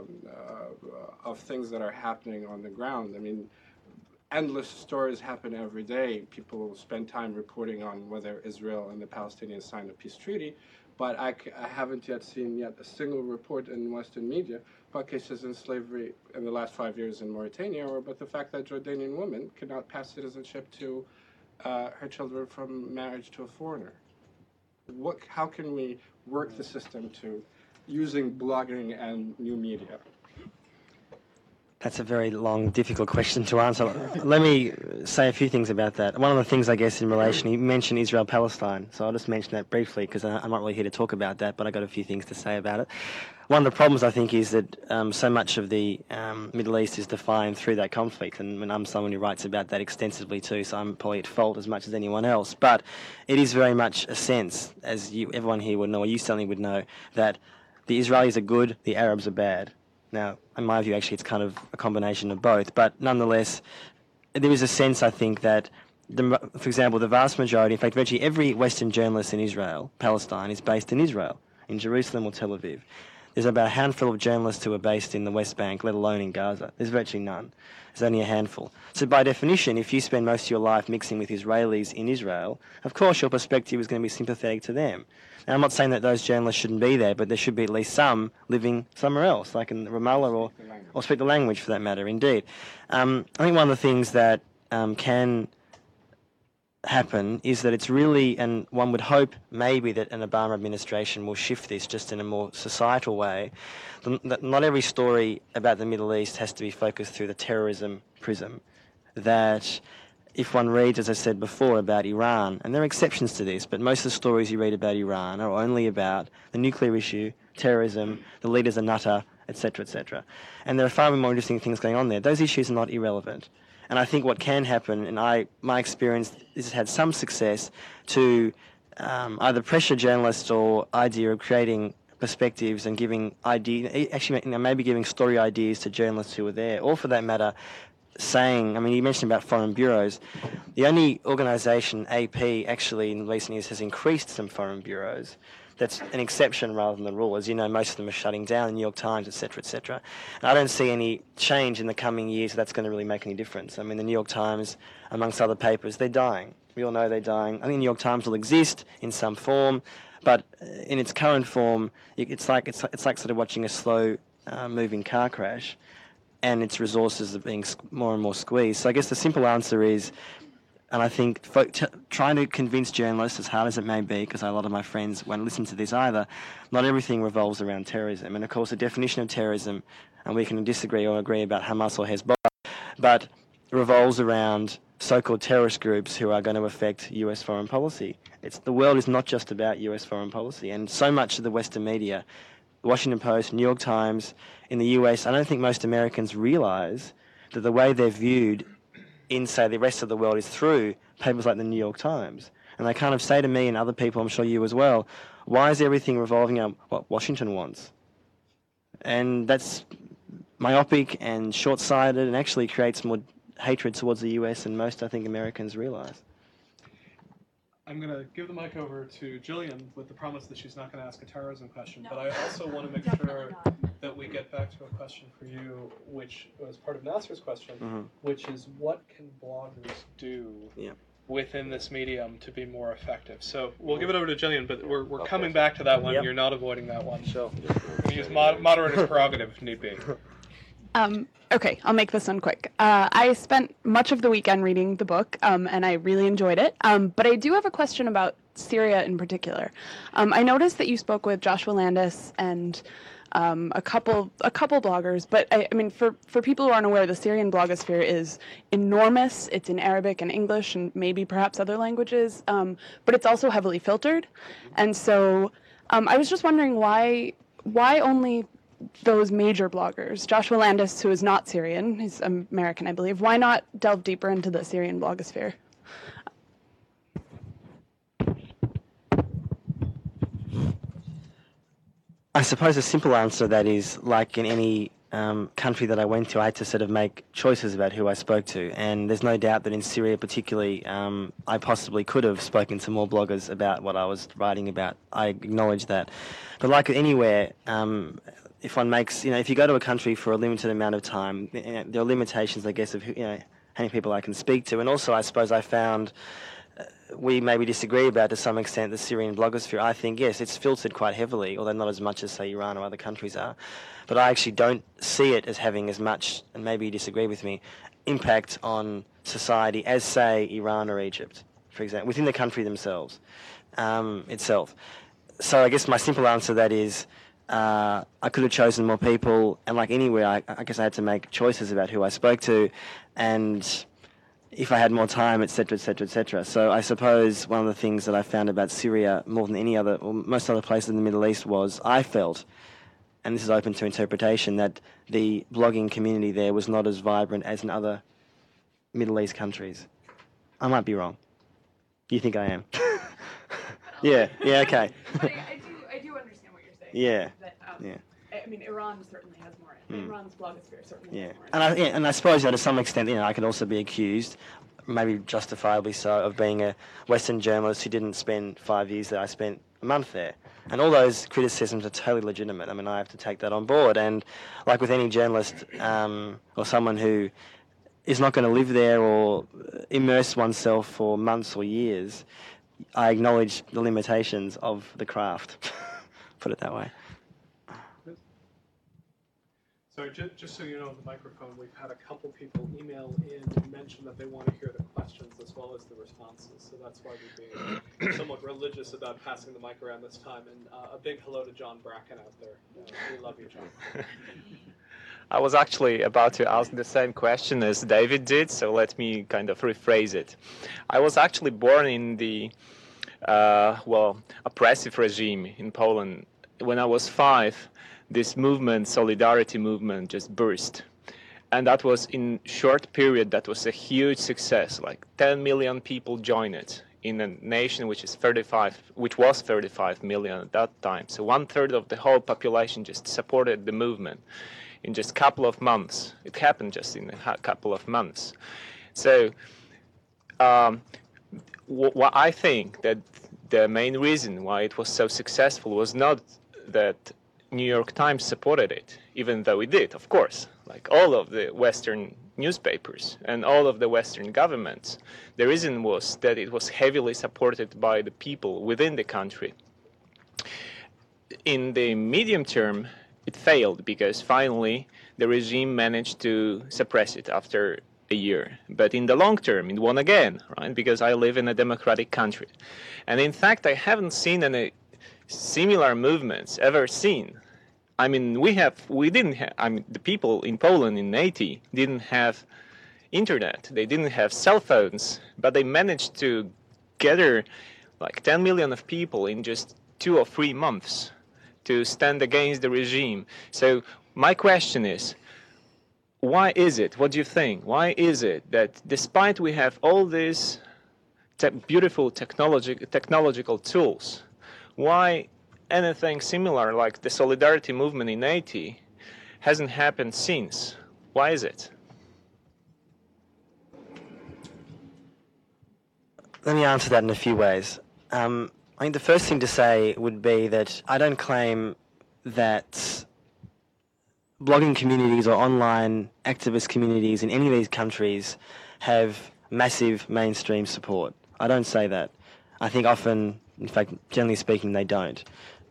Speaker 6: of things that are happening on the ground. I mean, endless stories happen every day. People spend time reporting on whether Israel and the Palestinians signed a peace treaty, but I haven't yet seen a single report in Western media about cases in slavery in the last 5 years in Mauritania, or about the fact that Jordanian women could not pass citizenship to her children from marriage to a foreigner. How can we work the system to using blogging and new media?
Speaker 2: That's a very long, difficult question to answer. Let me say a few things about that. One of the things, I guess, in relation, you mentioned Israel-Palestine, so I'll just mention that briefly because I'm not really here to talk about that, but I've got a few things to say about it. One of the problems, I think, is that so much of the Middle East is defined through that conflict, and I'm someone who writes about that extensively too, so I'm probably at fault as much as anyone else. But it is very much a sense, as everyone here would know, or you certainly would know, that the Israelis are good, the Arabs are bad. Now, in my view, actually, it's kind of a combination of both. But nonetheless, there is a sense, I think, that, for example, the vast majority, in fact, virtually every Western journalist in Israel, Palestine, is based in Israel, in Jerusalem or Tel Aviv. There's about a handful of journalists who are based in the West Bank, let alone in Gaza. There's virtually none. There's only a handful. So by definition, if you spend most of your life mixing with Israelis in Israel, of course your perspective is going to be sympathetic to them. Now, I'm not saying that those journalists shouldn't be there, but there should be at least some living somewhere else, like in Ramallah or speak the language for that matter, indeed. I think one of the things that can happen is that it's really, and one would hope maybe that an Obama administration will shift this just in a more societal way, that not every story about the Middle East has to be focused through the terrorism prism. That if one reads, as I said before, about Iran, and there are exceptions to this, but most of the stories you read about Iran are only about the nuclear issue, terrorism, the leaders are nutter, etc., etc. And there are far more interesting things going on there. Those issues are not irrelevant. And I think what can happen, and my experience has had some success to either pressure journalists or idea of creating perspectives and giving maybe giving story ideas to journalists who are there, or for that matter, saying, I mean, you mentioned about foreign bureaus. The only organisation, AP, actually in recent years has increased some foreign bureaus. That's an exception rather than the rule. As you know, most of them are shutting down, the New York Times, etc., etc. And I don't see any change in the coming years that's going to really make any difference. I mean, the New York Times, amongst other papers, they're dying. We all know they're dying. I think the New York Times will exist in some form, but in its current form, it's like sort of watching a slow moving car crash, and its resources are being more and more squeezed. So I guess the simple answer is, and I think trying to convince journalists, as hard as it may be, because a lot of my friends won't listen to this either, not everything revolves around terrorism. And of course, the definition of terrorism, and we can disagree or agree about Hamas or Hezbollah, but revolves around so-called terrorist groups who are going to affect US foreign policy. The world is not just about US foreign policy. And so much of the Western media, the Washington Post, New York Times, in the US, I don't think most Americans realise that the way they're viewed in, say, the rest of the world is through papers like the New York Times. And they kind of say to me and other people, I'm sure you as well, why is everything revolving around what Washington wants? And that's myopic and short-sighted and actually creates more hatred towards the US than most, I think, Americans realise.
Speaker 1: I'm going to give the mic over to Jillian with the promise that she's not going to ask a terrorism question, but I also want to make sure that we get back to a question for you, which was part of Nasser's question, which is what can bloggers do within this medium to be more effective? So we'll give it over to Jillian, but we're coming back to that one. Yep. You're not avoiding that one. Sure. We use moderator's prerogative if need be.
Speaker 7: Okay, I'll make this one quick. I spent much of the weekend reading the book, and I really enjoyed it. But I do have a question about Syria in particular. I noticed that you spoke with Joshua Landis and a couple bloggers, but I mean, for people who aren't aware, the Syrian blogosphere is enormous. It's in Arabic and English and maybe perhaps other languages, but it's also heavily filtered. And so I was just wondering why only those major bloggers, Joshua Landis, who is not Syrian, he's American, I believe, why not delve deeper into the Syrian blogosphere?
Speaker 2: I suppose a simple answer to that is, like in any country that I went to, I had to sort of make choices about who I spoke to. And there's no doubt that in Syria particularly, I possibly could have spoken to more bloggers about what I was writing about. I acknowledge that. But like anywhere, if one makes, if you go to a country for a limited amount of time, there are limitations, I guess, of how many people I can speak to. And also, I suppose I found we maybe disagree about, to some extent, the Syrian blogosphere. I think, yes, it's filtered quite heavily, although not as much as, say, Iran or other countries are. But I actually don't see it as having as much, and maybe you disagree with me, impact on society as, say, Iran or Egypt, for example, within the country themselves, itself. So I guess my simple answer to that is, I could have chosen more people, and like anywhere, I guess I had to make choices about who I spoke to, and if I had more time, etc., etc., etc. So I suppose one of the things that I found about Syria more than any other, or most other places in the Middle East, was I felt, and this is open to interpretation, that the blogging community there was not as vibrant as in other Middle East countries. I might be wrong. You think I am? Yeah, okay.
Speaker 7: I do understand what you're saying.
Speaker 2: Yeah.
Speaker 7: That,
Speaker 2: yeah.
Speaker 7: I mean, Iran certainly has more. Iran's blogosphere certainly has more.
Speaker 2: And I suppose to some extent, I could also be accused, maybe justifiably so, of being a Western journalist who didn't spend 5 years there. I spent a month there. And all those criticisms are totally legitimate. I mean, I have to take that on board. And like with any journalist or someone who is not going to live there or immerse oneself for months or years, I acknowledge the limitations of the craft, put it that way.
Speaker 1: So just so you know, the microphone, we've had a couple people email in and mention that they want to hear the questions as well as the responses. So that's why we're being somewhat religious about passing the mic around this time. And a big hello to John Bracken out there. We love you, John.
Speaker 8: I was actually about to ask the same question as David did, so let me kind of rephrase it. I was actually born in the, oppressive regime in Poland. When I was 5, this movement, Solidarity movement, just burst. And that was in short period, that was a huge success. Like 10 million people joined it in a nation which was 35 million at that time. So 1/3 of the whole population just supported the movement in just a couple of months. It happened just in a couple of months. So what I think that the main reason why it was so successful was not that New York Times supported it, even though it did, of course, like all of the Western newspapers and all of the Western governments. The reason was that it was heavily supported by the people within the country. In the medium term, it failed because finally the regime managed to suppress it after a year. But in the long term, it won again, right? Because I live in a democratic country. And in fact, I haven't seen any similar movements ever seen. I mean, the people in Poland in 80 didn't have internet, they didn't have cell phones, but they managed to gather like 10 million of people in just 2 or 3 months to stand against the regime. So my question is, why is it, what do you think, why is it that despite we have all these beautiful technological tools, why anything similar like the Solidarity movement in 80 hasn't happened since? Why is it?
Speaker 2: Let me answer that in a few ways. I think the first thing to say would be that I don't claim that blogging communities or online activist communities in any of these countries have massive mainstream support. I don't say that. I think often, in fact, generally speaking, they don't.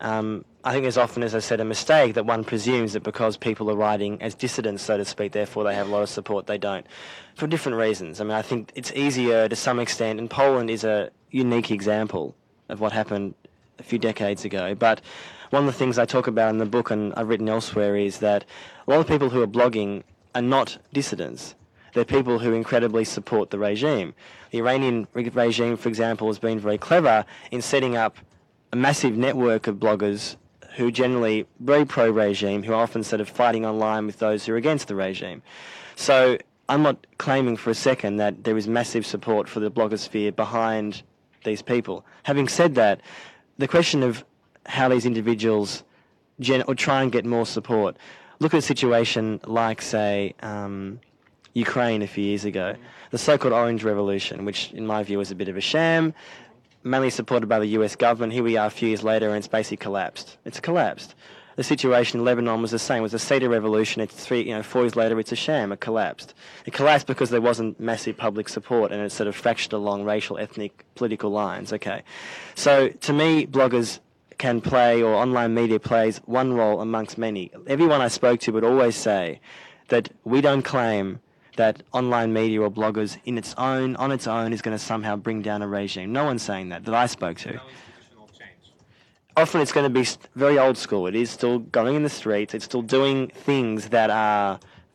Speaker 2: I think there's often, as I said, a mistake that one presumes that because people are writing as dissidents, so to speak, therefore they have a lot of support. They don't, for different reasons. I mean, I think it's easier to some extent, and Poland is a unique example of what happened a few decades ago. But one of the things I talk about in the book and I've written elsewhere is that a lot of people who are blogging are not dissidents. They're people who incredibly support the regime. The Iranian regime, for example, has been very clever in setting up a massive network of bloggers who are generally very pro-regime, who are often sort of fighting online with those who are against the regime. So I'm not claiming for a second that there is massive support for the blogosphere behind these people. Having said that, the question of how these individuals or try and get more support, look at a situation like, say, Ukraine a few years ago, the so-called Orange Revolution, which in my view was a bit of a sham, mainly supported by the US government. Here we are a few years later and it's basically collapsed. It's collapsed. The situation in Lebanon was the same. It was a Cedar Revolution. It's 4 years later, it's a sham. It collapsed. It collapsed because there wasn't massive public support and it sort of fractured along racial, ethnic, political lines. Okay. So to me, bloggers can play, or online media plays, one role amongst many. Everyone I spoke to would always say that we don't claim that online media or bloggers on its own is going to somehow bring down a regime. No one's saying that I spoke to.
Speaker 8: No institutional change.
Speaker 2: Often it's going to be very old school. It is still going in the streets. It's still doing things that are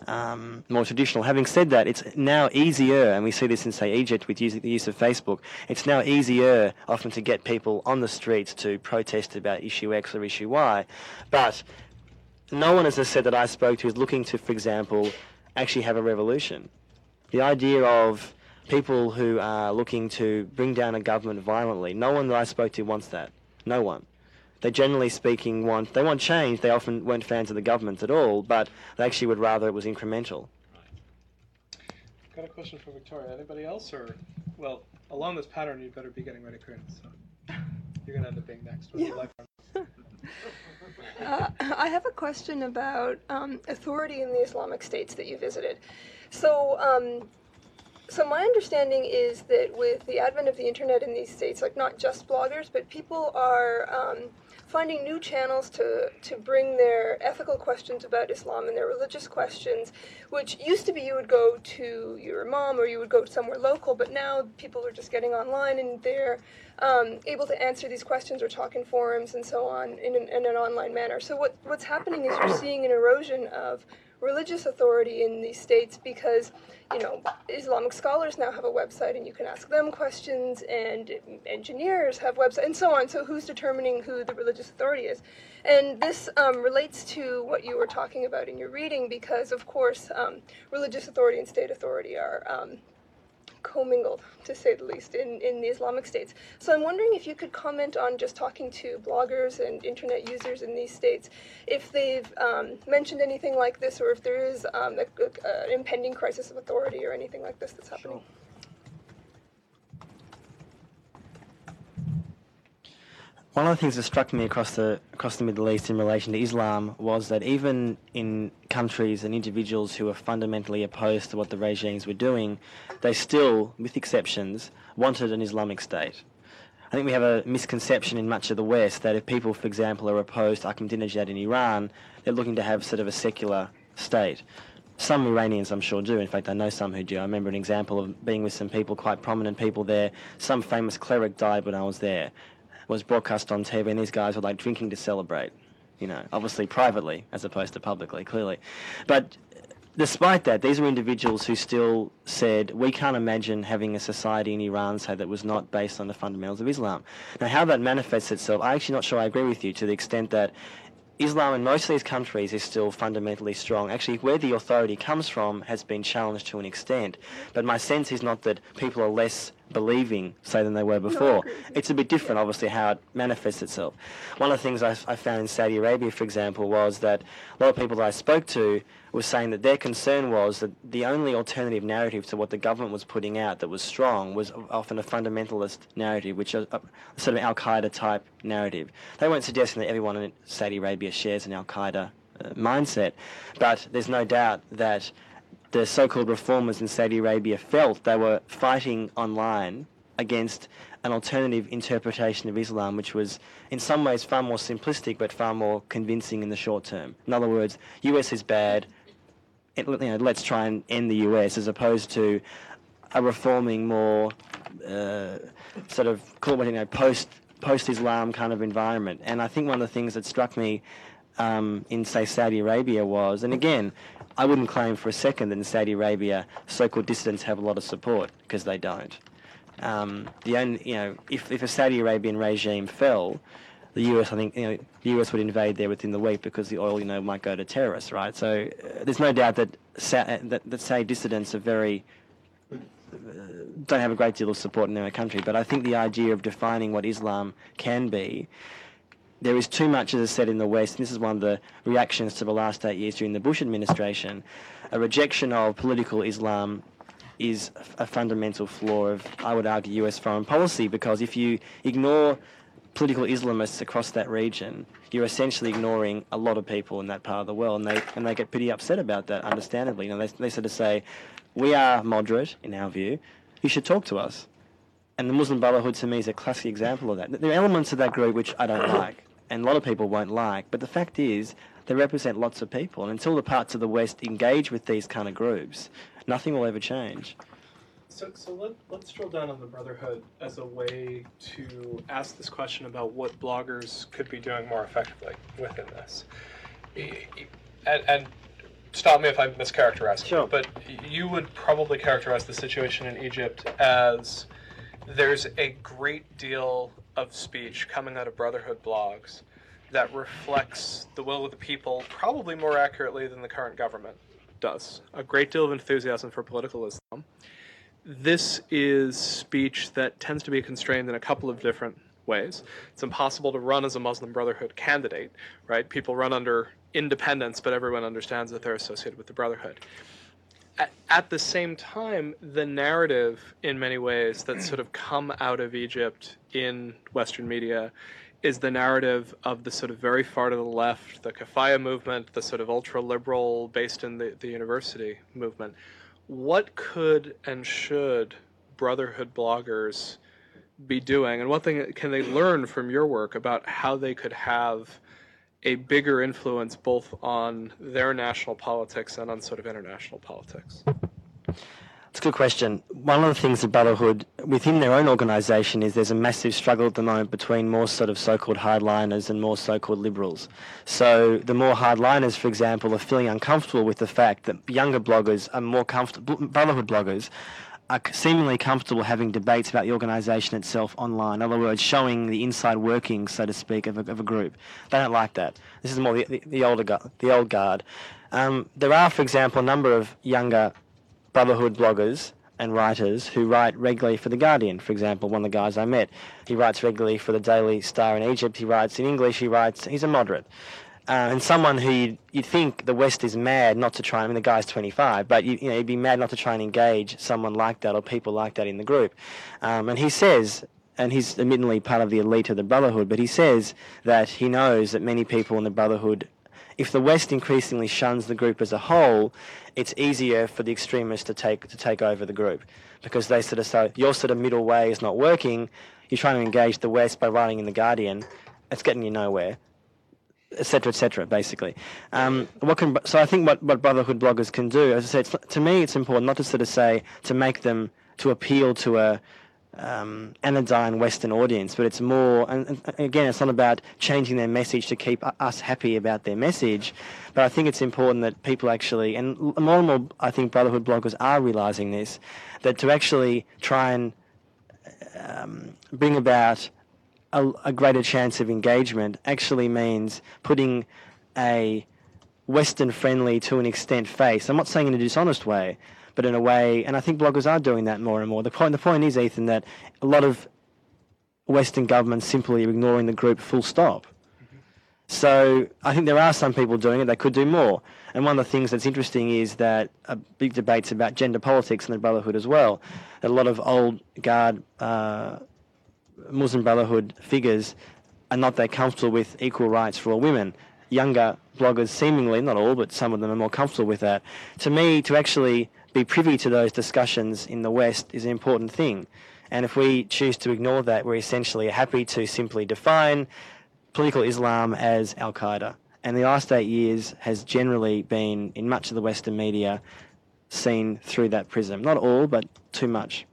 Speaker 2: more traditional. Having said that, it's now easier, and we see this in, say, Egypt with the use of Facebook, it's now easier often to get people on the streets to protest about issue X or issue Y. But no one, as I said, that I spoke to is looking to, for example, actually have a revolution. The idea of people who are looking to bring down a government violently, no one that I spoke to wants that. No one. They generally speaking want change. They often weren't fans of the government at all, but they actually would rather it was incremental.
Speaker 1: Got a question for Victoria. Anybody else? Or, well, along this pattern, you'd better be getting ready, Corinne. So. You're gonna end up being next with the lifeline.
Speaker 9: I have a question about authority in the Islamic states that you visited. So, so my understanding is that with the advent of the internet in these states, like not just bloggers, but people are finding new channels to bring their ethical questions about Islam and their religious questions, which used to be you would go to your imam or you would go somewhere local, but now people are just getting online and they're able to answer these questions or talk in forums and so on in an online manner. So what's happening is you're seeing an erosion of religious authority in these states because, you know, Islamic scholars now have a website and you can ask them questions, and engineers have websites and so on. So who's determining who the religious authority is? And this relates to what you were talking about in your reading because, of course, religious authority and state authority are commingled, to say the least, in the Islamic states. So I'm wondering if you could comment on just talking to bloggers and internet users in these states, if they've mentioned anything like this, or if there is an impending crisis of authority or anything like this that's happening.
Speaker 2: Sure. One of the things that struck me across the Middle East in relation to Islam was that even in countries and individuals who were fundamentally opposed to what the regimes were doing, they still, with exceptions, wanted an Islamic state. I think we have a misconception in much of the West that if people, for example, are opposed to Ahmadinejad in Iran, they're looking to have sort of a secular state. Some Iranians, I'm sure, do. In fact, I know some who do. I remember an example of being with some people, quite prominent people there. Some famous cleric died when I was there. Was broadcast on TV, and these guys were like drinking to celebrate, you know, obviously privately as opposed to publicly, clearly. But despite that, these were individuals who still said, we can't imagine having a society in Iran, say, that was not based on the fundamentals of Islam. Now, how that manifests itself, I'm actually not sure I agree with you to the extent that Islam in most of these countries is still fundamentally strong. Actually, where the authority comes from has been challenged to an extent. But my sense is not that people are less believing, say, than they were before. It's a bit different, obviously, how it manifests itself. One of the things I found in Saudi Arabia, for example, was that a lot of people that I spoke to were saying that their concern was that the only alternative narrative to what the government was putting out that was strong was often a fundamentalist narrative, which is a sort of Al-Qaeda type narrative. They weren't suggesting that everyone in Saudi Arabia shares an Al-Qaeda mindset, but there's no doubt that the so-called reformers in Saudi Arabia felt they were fighting online against an alternative interpretation of Islam, which was in some ways far more simplistic but far more convincing in the short term. In other words, US is bad, let's try and end the US, as opposed to a reforming, more sort of post-Islam kind of environment. And I think one of the things that struck me in, say, Saudi Arabia was, and again, I wouldn't claim for a second that in Saudi Arabia so-called dissidents have a lot of support, because they don't. If a Saudi Arabian regime fell, the US, I think, the US would invade there within the week because the oil, might go to terrorists, right? So there's no doubt that say dissidents are don't have a great deal of support in their country. But I think the idea of defining what Islam can be, there is too much, as I said, in the West. This is one of the reactions to the last 8 years during the Bush administration. A rejection of political Islam is a fundamental flaw of, I would argue, US foreign policy, because if you ignore political Islamists across that region, you're essentially ignoring a lot of people in that part of the world, and they get pretty upset about that, understandably. They sort of say, we are moderate, in our view, you should talk to us. And the Muslim Brotherhood, to me, is a classic example of that. There are elements of that group which I don't like, and a lot of people won't like, but the fact is, they represent lots of people, and until the parts of the West engage with these kind of groups, nothing will ever change.
Speaker 1: So let's drill down on the Brotherhood as a way to ask this question about what bloggers could be doing more effectively within this. And stop me if I'm mischaracterizing,
Speaker 2: sure.
Speaker 1: But you would probably characterize the situation in Egypt as there's a great deal of speech coming out of Brotherhood blogs that reflects the will of the people probably more accurately than the current government does. A great deal of enthusiasm for political Islam. This is speech that tends to be constrained in a couple of different ways. It's impossible to run as a Muslim Brotherhood candidate, right? People run under independence, but everyone understands that they're associated with the Brotherhood. at the same time, the narrative, in many ways, that's sort of come out of Egypt in Western media is the narrative of the sort of very far to the left, the Kafaya movement, the sort of ultra-liberal, based in the university movement. What could and should Brotherhood bloggers be doing, and what thing can they learn from your work about how they could have a bigger influence both on their national politics and on sort of international politics?
Speaker 2: It's a good question. One of the things that Brotherhood, within their own organisation, is there's a massive struggle at the moment between more sort of so-called hardliners and more so-called liberals. So the more hardliners, for example, are feeling uncomfortable with the fact that younger bloggers are more comfortable, Brotherhood bloggers are seemingly comfortable having debates about the organisation itself online. In other words, showing the inside workings, so to speak, of a group. They don't like that. This is more the old guard. There are, for example, a number of younger Brotherhood bloggers and writers who write regularly for The Guardian, for example, one of the guys I met. He writes regularly for the Daily Star in Egypt. He writes in English. He's a moderate. And someone who you'd think the West is mad not to try, I mean, the guy's 25, but you'd be mad not to try and engage someone like that or people like that in the group. And he says, and he's admittedly part of the elite of the Brotherhood, but he says that he knows that many people in the Brotherhood, if the West increasingly shuns the group as a whole, it's easier for the extremists to take over the group, because they sort of say, your sort of middle way is not working, you're trying to engage the West by writing in The Guardian, it's getting you nowhere, etc., basically. So I think what Brotherhood bloggers can do, as I said, to me it's important not to sort of say, to make them, to appeal to a anodyne Western audience, but it's more, and again, it's not about changing their message to keep us happy about their message, but I think it's important that people actually, and more, I think Brotherhood bloggers are realising this, that to actually try and bring about a greater chance of engagement actually means putting a Western-friendly, to an extent, face. I'm not saying in a dishonest way, but in a way, and I think bloggers are doing that more and more. The point is, Ethan, that a lot of Western governments simply are ignoring the group full stop. So I think there are some people doing it. They could do more. And one of the things that's interesting is that big debates about gender politics in the Brotherhood as well. That a lot of old guard Muslim Brotherhood figures are not that comfortable with equal rights for all women. Younger bloggers, seemingly, not all, but some of them are more comfortable with that. To me, to actually be privy to those discussions in the West is an important thing. And if we choose to ignore that, we're essentially happy to simply define political Islam as Al-Qaeda. And the last 8 years has generally been, in much of the Western media, seen through that prism. Not all, but too much.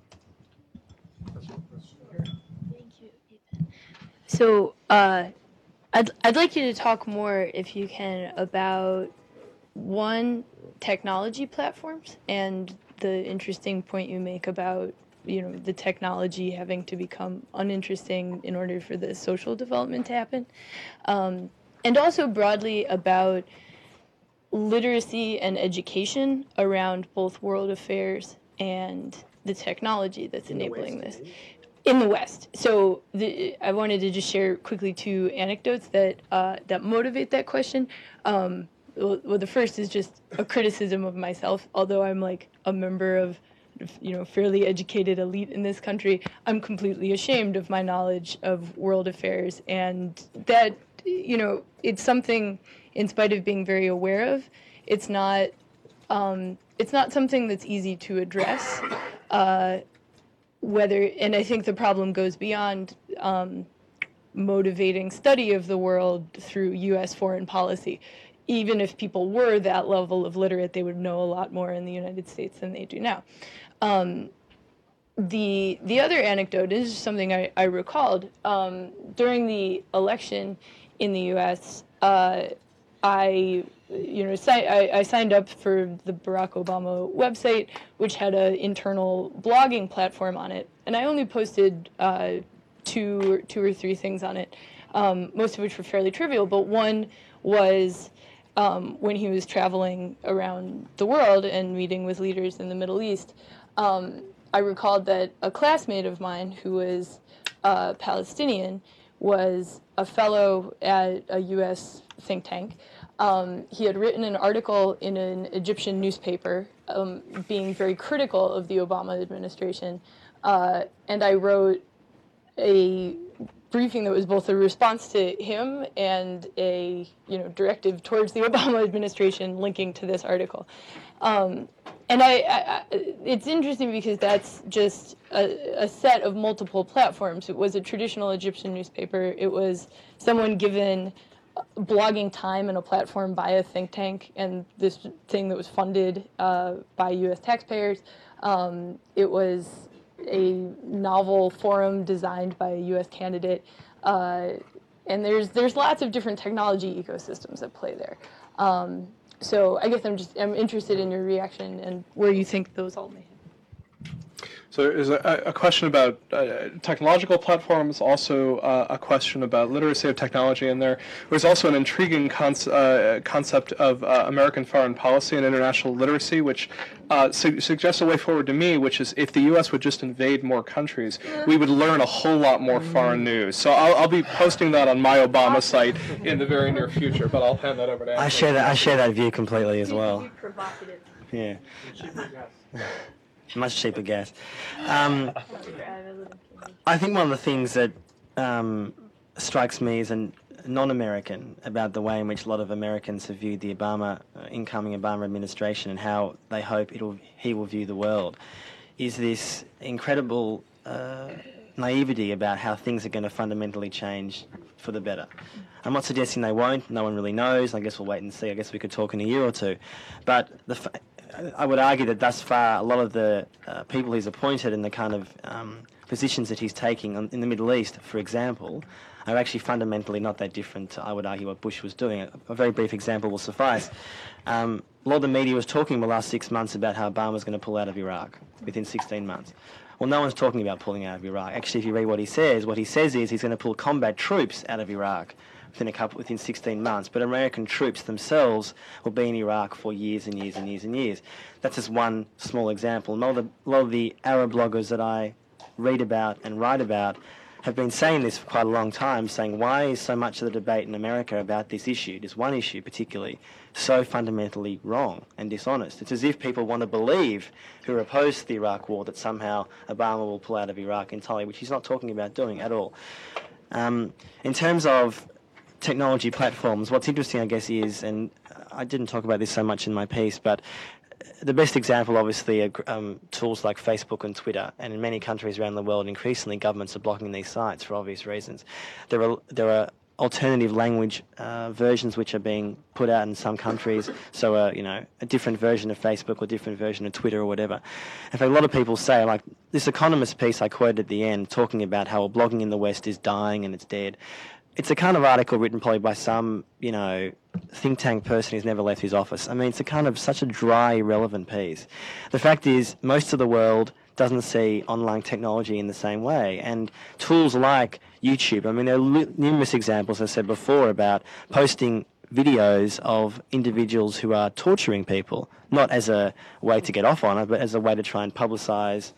Speaker 10: So I'd like you to talk more, if you can, about one, technology platforms, and the interesting point you make about the technology having to become uninteresting in order for the social development to happen, and also broadly about literacy and education around both world affairs and the technology that's enabling this. In the West. So I wanted to just share quickly 2 anecdotes that motivate that question. Well, the first is just a criticism of myself. Although I'm like a member of, fairly educated elite in this country, I'm completely ashamed of my knowledge of world affairs, and that it's something, in spite of being very aware of, it's not something that's easy to address. And I think the problem goes beyond motivating study of the world through U.S. foreign policy. Even if people were that level of literate, they would know a lot more in the United States than they do now. The other anecdote is something I recalled. During the election in the U.S., I signed up for the Barack Obama website, which had an internal blogging platform on it, and I only posted two or three things on it, most of which were fairly trivial. But one was when he was traveling around the world and meeting with leaders in the Middle East. I recalled that a classmate of mine who was Palestinian was a fellow at a U.S. think tank. He had written an article in an Egyptian newspaper being very critical of the Obama administration, and I wrote a briefing that was both a response to him and a directive towards the Obama administration linking to this article. And it's interesting because that's just a set of multiple platforms. It was a traditional Egyptian newspaper. It was someone given blogging time and a platform by a think tank, and this thing that was funded by U.S. taxpayers. It was a novel forum designed by a U.S. candidate, and there's lots of different technology ecosystems at play there. So I guess I'm interested in your reaction and where you think those all may head.
Speaker 1: So there's a question about technological platforms, also a question about literacy of technology, and there was also an intriguing concept of American foreign policy and international literacy, which suggests a way forward to me, which is if the U.S. would just invade more countries, we would learn a whole lot more foreign news. So I'll be posting that on my Obama site in the very near future, but I'll hand that over to Anthony.
Speaker 2: I share that view completely as well.
Speaker 10: Provocative.
Speaker 2: Yeah.
Speaker 6: Cheaper gas.
Speaker 2: Much cheaper gas. I think one of the things that strikes me as a non-American about the way in which a lot of Americans have viewed the incoming Obama administration and how they hope he will view the world is this incredible naivety about how things are going to fundamentally change for the better. I'm not suggesting they won't. No one really knows. I guess we'll wait and see. I guess we could talk in a year or two. But I would argue that thus far, a lot of the people he's appointed and the kind of positions that he's taking in the Middle East, for example, are actually fundamentally not that different to, I would argue, what Bush was doing. A very brief example will suffice. A lot of the media was talking in the last 6 months about how Obama was going to pull out of Iraq within 16 months. Well, no one's talking about pulling out of Iraq. Actually, if you read what he says is he's going to pull combat troops out of Iraq within 16 months, but American troops themselves will be in Iraq for years and years and years and years. That's just one small example. A lot of the Arab bloggers that I read about and write about have been saying this for quite a long time, saying why is so much of the debate in America about this issue, this one issue particularly, so fundamentally wrong and dishonest. It's as if people want to believe, who are opposed to the Iraq war, that somehow Obama will pull out of Iraq entirely, which he's not talking about doing at all. In terms of technology platforms, what's interesting, I guess, is, and I didn't talk about this so much in my piece, but the best example, obviously, are tools like Facebook and Twitter, and in many countries around the world, increasingly governments are blocking these sites for obvious reasons. There are alternative language versions which are being put out in some countries, so a different version of Facebook or a different version of Twitter or whatever. In fact, a lot of people say, like this Economist piece I quoted at the end, talking about how blogging in the West is dying and it's dead. It's a kind of article written probably by some, think tank person who's never left his office. I mean, it's a kind of such a dry, irrelevant piece. The fact is, most of the world doesn't see online technology in the same way. And tools like YouTube, I mean, there are numerous examples, as I said before, about posting videos of individuals who are torturing people, not as a way to get off on it, but as a way to try and publicise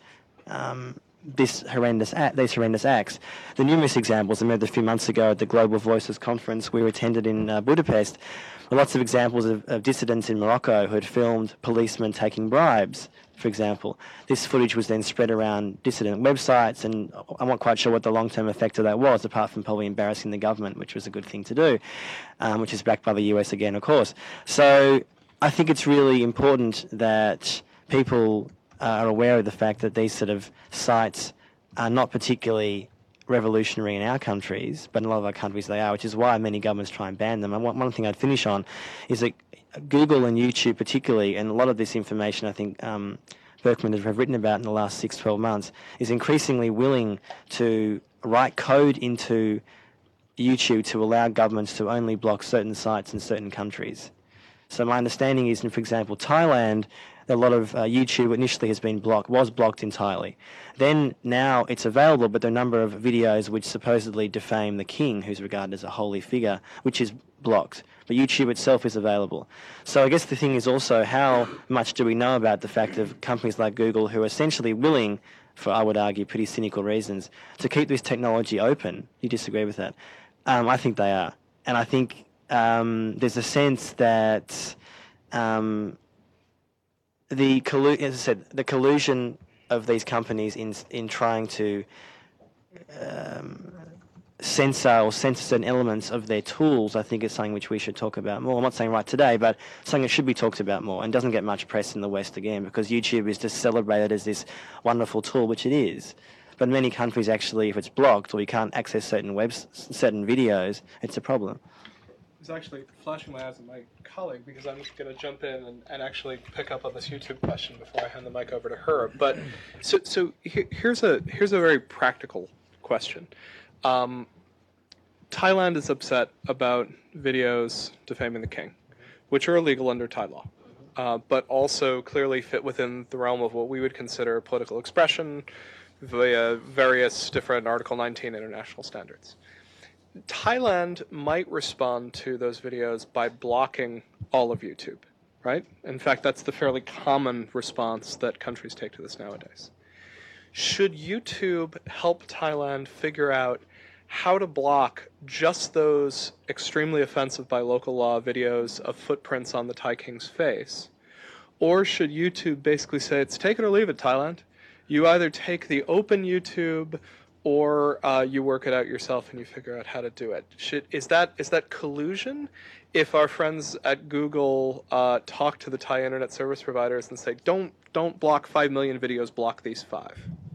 Speaker 2: these horrendous acts. The numerous examples, I remember a few months ago at the Global Voices conference we attended in Budapest, were lots of examples of dissidents in Morocco who had filmed policemen taking bribes, for example. This footage was then spread around dissident websites, and I'm not quite sure what the long-term effect of that was, apart from probably embarrassing the government, which was a good thing to do, which is backed by the US again, of course. So I think it's really important that people are aware of the fact that these sort of sites are not particularly revolutionary in our countries, but in a lot of our countries they are, which is why many governments try and ban them. And one thing I'd finish on is that Google and YouTube particularly, and a lot of this information I think Berkman have written about in the last 6-12 months, is increasingly willing to write code into YouTube to allow governments to only block certain sites in certain countries. So my understanding is, for example, Thailand, a lot of YouTube initially was blocked entirely. Then now it's available, but there are a number of videos which supposedly defame the king, who's regarded as a holy figure, which is blocked. But YouTube itself is available. So I guess the thing is also, how much do we know about the fact of companies like Google who are essentially willing, for I would argue pretty cynical reasons, to keep this technology open? You disagree with that? I think they are. And I think there's a sense that as I said, the collusion of these companies in trying to censor certain elements of their tools, I think is something which we should talk about more. I'm not saying right today, but something that should be talked about more and doesn't get much press in the West again, because YouTube is just celebrated as this wonderful tool, which it is. But in many countries, actually, if it's blocked or you can't access certain videos, it's a problem.
Speaker 1: I was actually flashing my eyes at my colleague because I'm going to jump in and actually pick up on this YouTube question before I hand the mic over to her. But so here's a very practical question. Thailand is upset about videos defaming the king, which are illegal under Thai law, but also clearly fit within the realm of what we would consider political expression via various different Article 19 international standards. Thailand might respond to those videos by blocking all of YouTube, right? In fact, that's the fairly common response that countries take to this nowadays. Should YouTube help Thailand figure out how to block just those extremely offensive by local law videos of footprints on the Thai king's face? Or should YouTube basically say, it's take it or leave it, Thailand? You either take the open YouTube or you work it out yourself and you figure out how to do it. Is that collusion? If our friends at Google talk to the Thai internet service providers and say, don't block 5 million videos, block these 5?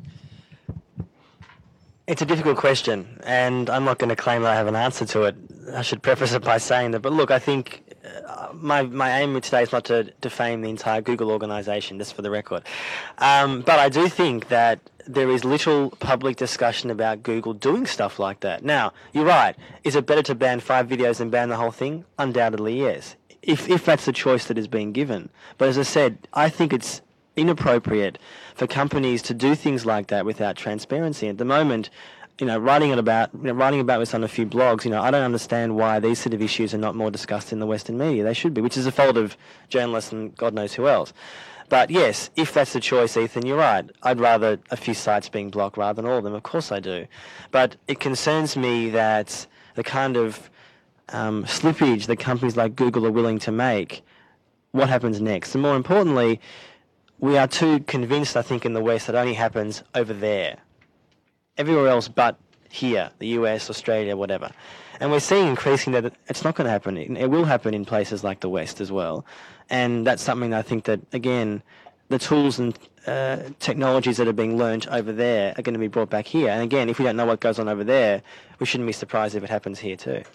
Speaker 2: It's a difficult question, and I'm not going to claim that I have an answer to it. I should preface it by saying that. But look, I think my aim today is not to defame the entire Google organization, just for the record. But I do think that there is little public discussion about Google doing stuff like that. Now, you're right. Is it better to ban 5 videos than ban the whole thing? Undoubtedly, yes. If that's the choice that is being given. But as I said, I think it's inappropriate for companies to do things like that without transparency. At the moment, writing about this on a few blogs, I don't understand why these sort of issues are not more discussed in the Western media. They should be, which is a fault of journalists and God knows who else. But yes, if that's the choice, Ethan, you're right. I'd rather a few sites being blocked rather than all of them. Of course I do. But it concerns me that the kind of slippage that companies like Google are willing to make, what happens next? And more importantly, we are too convinced, I think, in the West that it only happens over there. Everywhere else but here, the US, Australia, whatever. And we're seeing increasingly that it's not going to happen. It will happen in places like the West as well. And that's something that I think that, again, the tools and technologies that are being learned over there are going to be brought back here. And again, if we don't know what goes on over there, we shouldn't be surprised if it happens here too.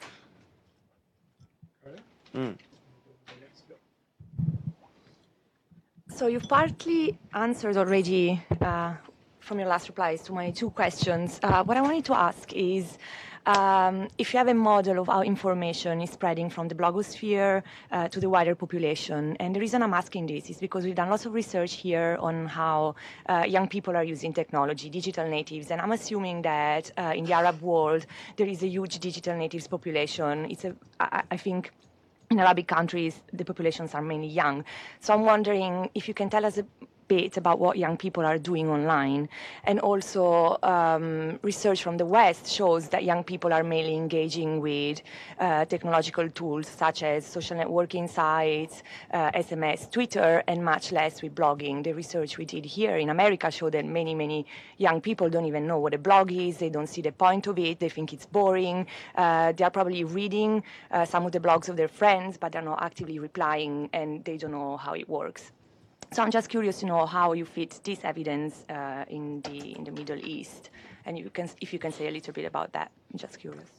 Speaker 11: So you've partly answered already from your last replies to my 2 questions. What I wanted to ask is if you have a model of how information is spreading from the blogosphere to the wider population. And the reason I'm asking this is because we've done lots of research here on how young people are using technology, digital natives, and I'm assuming that in the Arab world there is a huge digital natives population. I think in Arabic countries, the populations are mainly young. So I'm wondering if you can tell us a bit about what young people are doing online. And also, research from the West shows that young people are mainly engaging with technological tools such as social networking sites, SMS, Twitter, and much less with blogging. The research we did here in America showed that many young people don't even know what a blog is. They don't see the point of it. They think it's boring. They are probably reading some of the blogs of their friends, but they're not actively replying, and they don't know how it works. So I'm just curious to know how you fit this evidence in the Middle East, and if you can say a little bit about that. I'm just curious.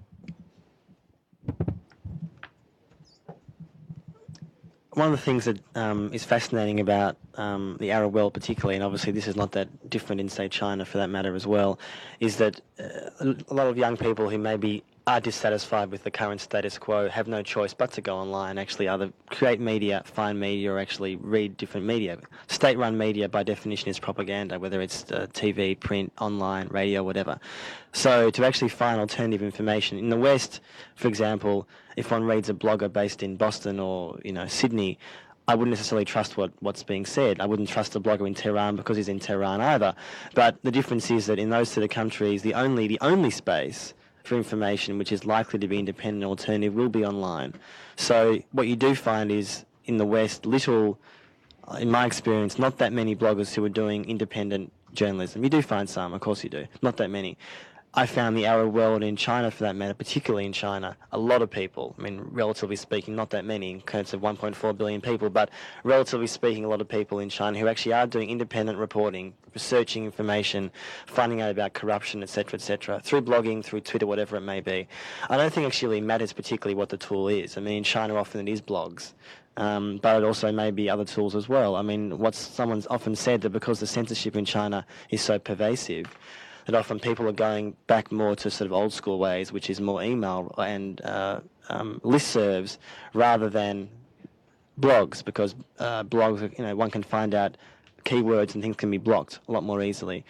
Speaker 2: One of the things that is fascinating about the Arab world particularly, and obviously this is not that different in, say, China for that matter as well, is that a lot of young people who maybe are dissatisfied with the current status quo have no choice but to go online, actually either create media, find media, or actually read different media. State-run media, by definition, is propaganda, whether it's TV, print, online, radio, whatever. So to actually find alternative information in the West, for example, if one reads a blogger based in Boston or Sydney, I wouldn't necessarily trust what's being said. I wouldn't trust a blogger in Tehran because he's in Tehran either. But the difference is that in those sort of countries, the only space for information which is likely to be independent and alternative will be online. So what you do find is, in the West, in my experience, not that many bloggers who are doing independent journalism. You do find some, of course you do, not that many. I found the Arab world in China, for that matter, particularly in China, a lot of people, I mean, relatively speaking, not that many in terms of 1.4 billion people, but relatively speaking, a lot of people in China who actually are doing independent reporting, researching information, finding out about corruption, etc., through blogging, through Twitter, whatever it may be. I don't think actually matters particularly what the tool is. I mean, in China often it is blogs. But it also may be other tools as well. I mean, someone's often said that because the censorship in China is so pervasive, that often people are going back more to sort of old school ways, which is more email and listservs rather than blogs, because blogs, one can find out keywords and things can be blocked a lot more easily.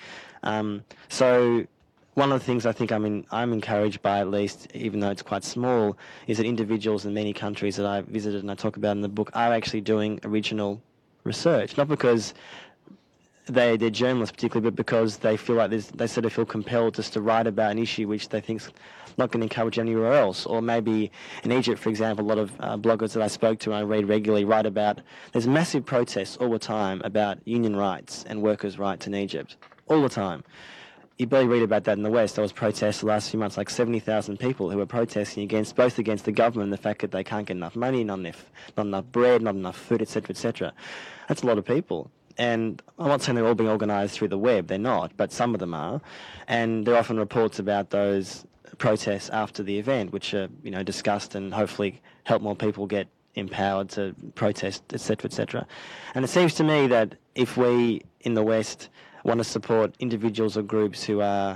Speaker 2: So one of the things I think I'm encouraged by, at least, even though it's quite small, is that individuals in many countries that I've visited and I talk about in the book are actually doing original research, not because they're journalists particularly, but because they feel like they sort of feel compelled just to write about an issue which they think's not going to encourage anywhere else. Or maybe in Egypt, for example, a lot of bloggers that I spoke to and I read regularly write about, there's massive protests all the time about union rights and workers' rights in Egypt, all the time. You barely read about that in the West. There was protests the last few months, like 70,000 people who were protesting both against the government and the fact that they can't get enough money, not enough bread, not enough food, etc. That's a lot of people. And I'm not saying they're all being organised through the web, they're not, but some of them are. And there are often reports about those protests after the event, which are, discussed and hopefully help more people get empowered to protest, etc. And it seems to me that if we in the West want to support individuals or groups who are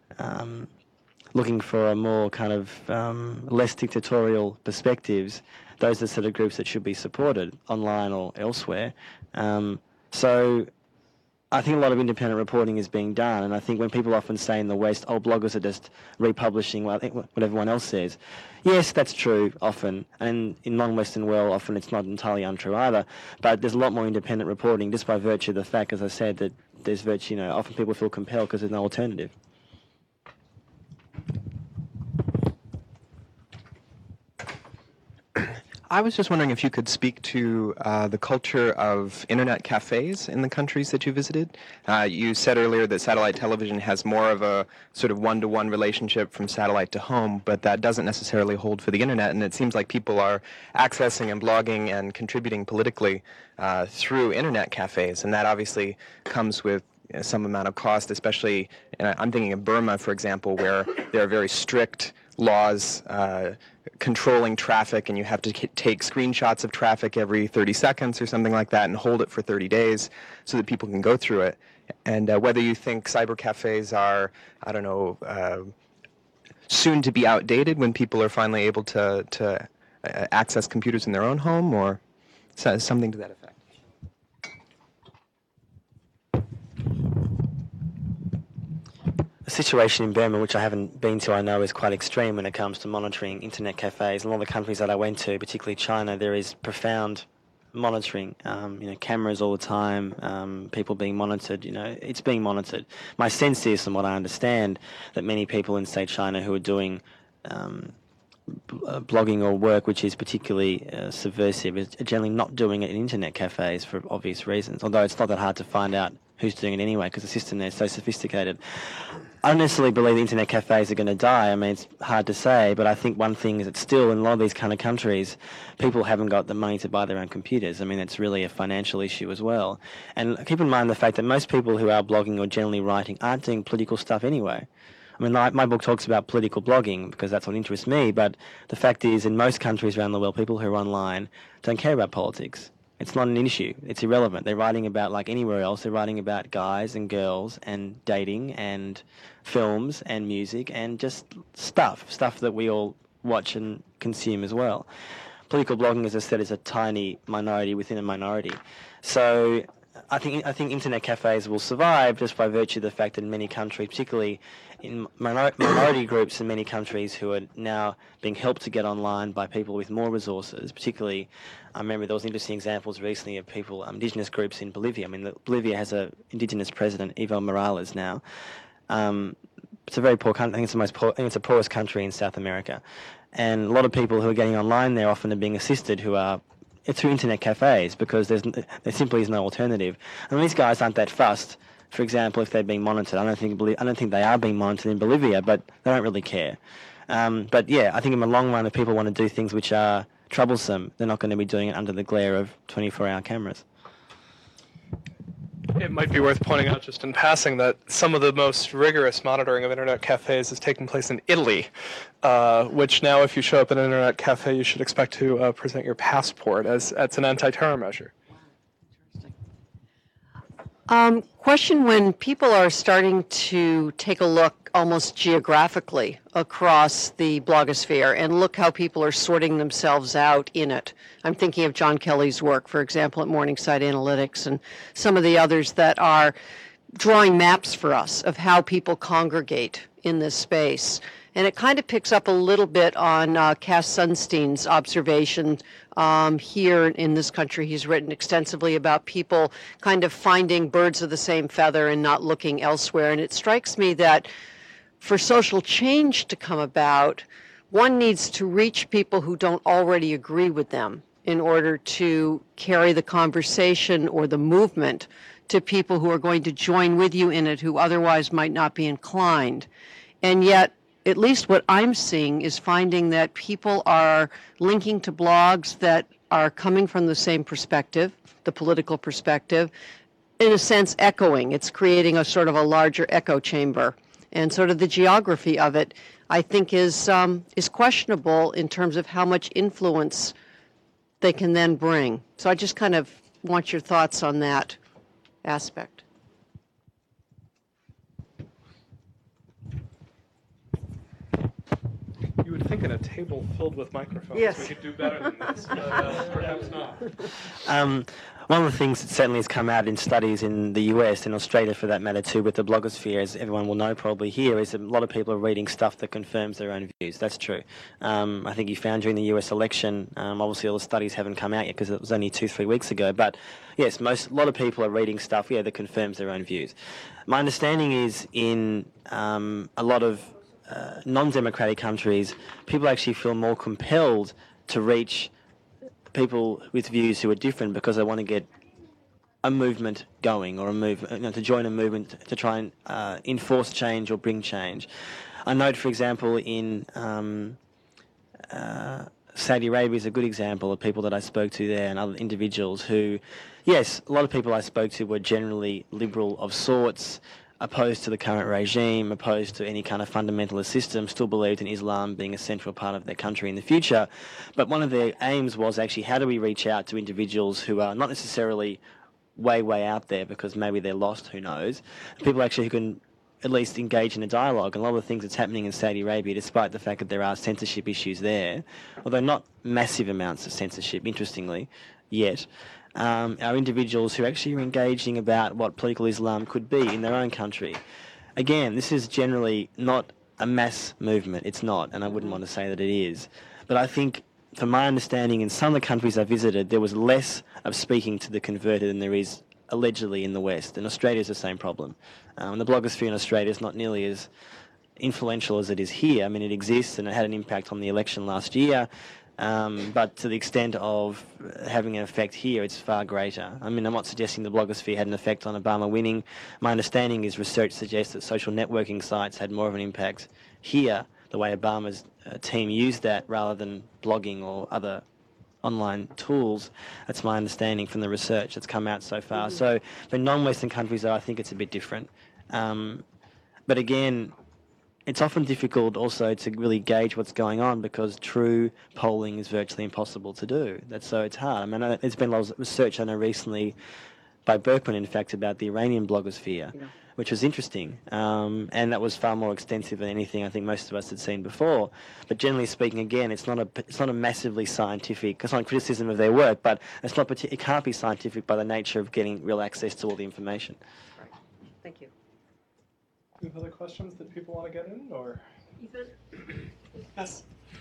Speaker 2: looking for a more kind of less dictatorial perspectives, those are the sort of groups that should be supported online or elsewhere. So I think a lot of independent reporting is being done, and I think when people often say in the West, bloggers are just republishing what everyone else says. Yes, that's true often, and in non-Western world often it's not entirely untrue either, but there's a lot more independent reporting just by virtue of the fact, as I said, that there's often people feel compelled because there's no alternative.
Speaker 12: I was just wondering if you could speak to the culture of internet cafes in the countries that you visited. You said earlier that satellite television has more of a sort of one-to-one relationship from satellite to home, but that doesn't necessarily hold for the internet, and it seems like people are accessing and blogging and contributing politically through internet cafes, and that obviously comes with some amount of cost, especially, I'm thinking of Burma, for example, where there are very strict laws controlling traffic, and you have to take screenshots of traffic every 30 seconds or something like that and hold it for 30 days so that people can go through it. And whether you think cyber cafes are, soon to be outdated when people are finally able to access computers in their own home, or something to that effect.
Speaker 2: The situation in Burma, which I haven't been to, I know is quite extreme when it comes to monitoring internet cafes. In all the countries that I went to, particularly China, there is profound monitoring, cameras all the time, people being monitored, it's being monitored. My sense is, from what I understand, that many people in, say, China who are doing blogging or work which is particularly subversive is generally not doing it in internet cafes for obvious reasons, although it's not that hard to find out who's doing it anyway because the system there is so sophisticated. I don't necessarily believe the internet cafes are going to die. I mean, it's hard to say, but I think one thing is that still in a lot of these kind of countries, people haven't got the money to buy their own computers. I mean, it's really a financial issue as well. And keep in mind the fact that most people who are blogging or generally writing aren't doing political stuff anyway. I mean, my book talks about political blogging because that's what interests me, but the fact is in most countries around the world, people who are online don't care about politics. It's not an issue. It's irrelevant. They're writing about, like anywhere else, they're writing about guys and girls and dating and films and music and just stuff that we all watch and consume as well. Political blogging, as I said, is a tiny minority within a minority. So I think internet cafes will survive just by virtue of the fact that in many countries, particularly in minority groups in many countries who are now being helped to get online by people with more resources, particularly, I remember there was interesting examples recently of people, indigenous groups in Bolivia. I mean, Bolivia has an indigenous president, Evo Morales now. it's a very poor country. I think it's the most poor. I think it's the poorest country in South America, and a lot of people who are getting online there often are being assisted who are through internet cafes because there simply is no alternative. And these guys aren't that fussed. For example, if they're being monitored, I don't think they are being monitored in Bolivia, but they don't really care. But yeah, I think in the long run, if people want to do things which are troublesome, they're not going to be doing it under the glare of 24-hour cameras.
Speaker 1: It might be worth pointing out just in passing that some of the most rigorous monitoring of internet cafes is taking place in Italy, which now if you show up at an internet cafe, you should expect to present your passport as an anti-terror measure.
Speaker 13: Question: when people are starting to take a look almost geographically across the blogosphere and look how people are sorting themselves out in it. I'm thinking of John Kelly's work, for example, at Morningside Analytics, and some of the others that are drawing maps for us of how people congregate in this space. And it kind of picks up a little bit on Cass Sunstein's observation here in this country. He's written extensively about people kind of finding birds of the same feather and not looking elsewhere. And it strikes me that for social change to come about, one needs to reach people who don't already agree with them in order to carry the conversation or the movement to people who are going to join with you in it who otherwise might not be inclined. And yet, at least what I'm seeing is finding that people are linking to blogs that are coming from the same perspective, the political perspective, in a sense echoing. It's creating a sort of a larger echo chamber. And sort of the geography of it, I think, is questionable in terms of how much influence they can then bring. So I just kind of want your thoughts on that aspect.
Speaker 1: You would think in a table filled with microphones we could do better than this, but perhaps not.
Speaker 2: One of the things that certainly has come out in studies in the US and Australia, for that matter too, with the blogosphere, as everyone will know probably here, is that a lot of people are reading stuff that confirms their own views. That's true. I think you found during the US election, obviously all the studies haven't come out yet because it was only 2-3 weeks ago, but yes, a lot of people are reading stuff, that confirms their own views. My understanding is in a lot of non-democratic countries, people actually feel more compelled to reach people with views who are different because they want to get a movement going or to join a movement to try and enforce change or bring change. I note, for example, in Saudi Arabia is a good example of people that I spoke to there and other individuals who, yes, a lot of people I spoke to were generally liberal of sorts, opposed to the current regime, opposed to any kind of fundamentalist system, still believed in Islam being a central part of their country in the future. But one of their aims was actually how do we reach out to individuals who are not necessarily way out there because maybe they're lost, who knows, people actually who can at least engage in a dialogue. And a lot of the things that's happening in Saudi Arabia, despite the fact that there are censorship issues there, although not massive amounts of censorship, interestingly, yet, are individuals who actually are engaging about what political Islam could be in their own country. Again, this is generally not a mass movement. It's not, and I wouldn't want to say that it is. But I think, from my understanding, in some of the countries I visited, there was less of speaking to the converted than there is allegedly in the West. And Australia is the same problem. The blogosphere in Australia is not nearly as influential as it is here. I mean, it exists and it had an impact on the election last year. But to the extent of having an effect here, it's far greater. I mean, I'm not suggesting the blogosphere had an effect on Obama winning. My understanding is research suggests that social networking sites had more of an impact here, the way Obama's team used that rather than blogging or other online tools. That's my understanding from the research that's come out so far. So for non-Western countries, though, I think it's a bit different. But again, it's often difficult also to really gauge what's going on because true polling is virtually impossible to do. So it's hard. I mean, there's been a lot of research I know recently by Berkman, in fact, about the Iranian blogosphere, which was interesting. And that was far more extensive than anything I think most of us had seen before. But generally speaking, again, it's not a massively scientific, it's not a criticism of their work, but it can't be scientific by the nature of getting real access to all the information.
Speaker 13: Right. Thank you.
Speaker 1: Do you have other questions that people want to get in, or?
Speaker 9: Ethan?
Speaker 1: Yes.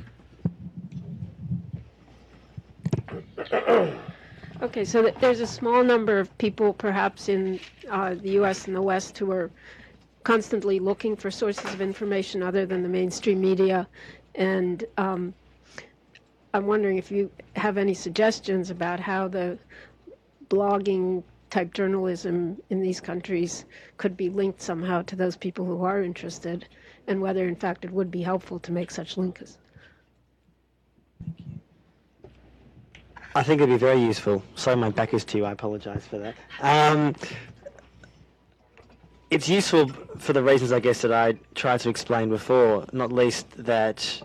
Speaker 14: Okay, so there's a small number of people, perhaps in the U.S. and the West, who are constantly looking for sources of information other than the mainstream media. And I'm wondering if you have any suggestions about how the blogging type journalism in these countries could be linked somehow to those people who are interested, and whether in fact it would be helpful to make such links.
Speaker 2: I think it'd be very useful. Sorry, my back is to you. I apologise for that. It's useful for the reasons, I guess, that I tried to explain before, not least that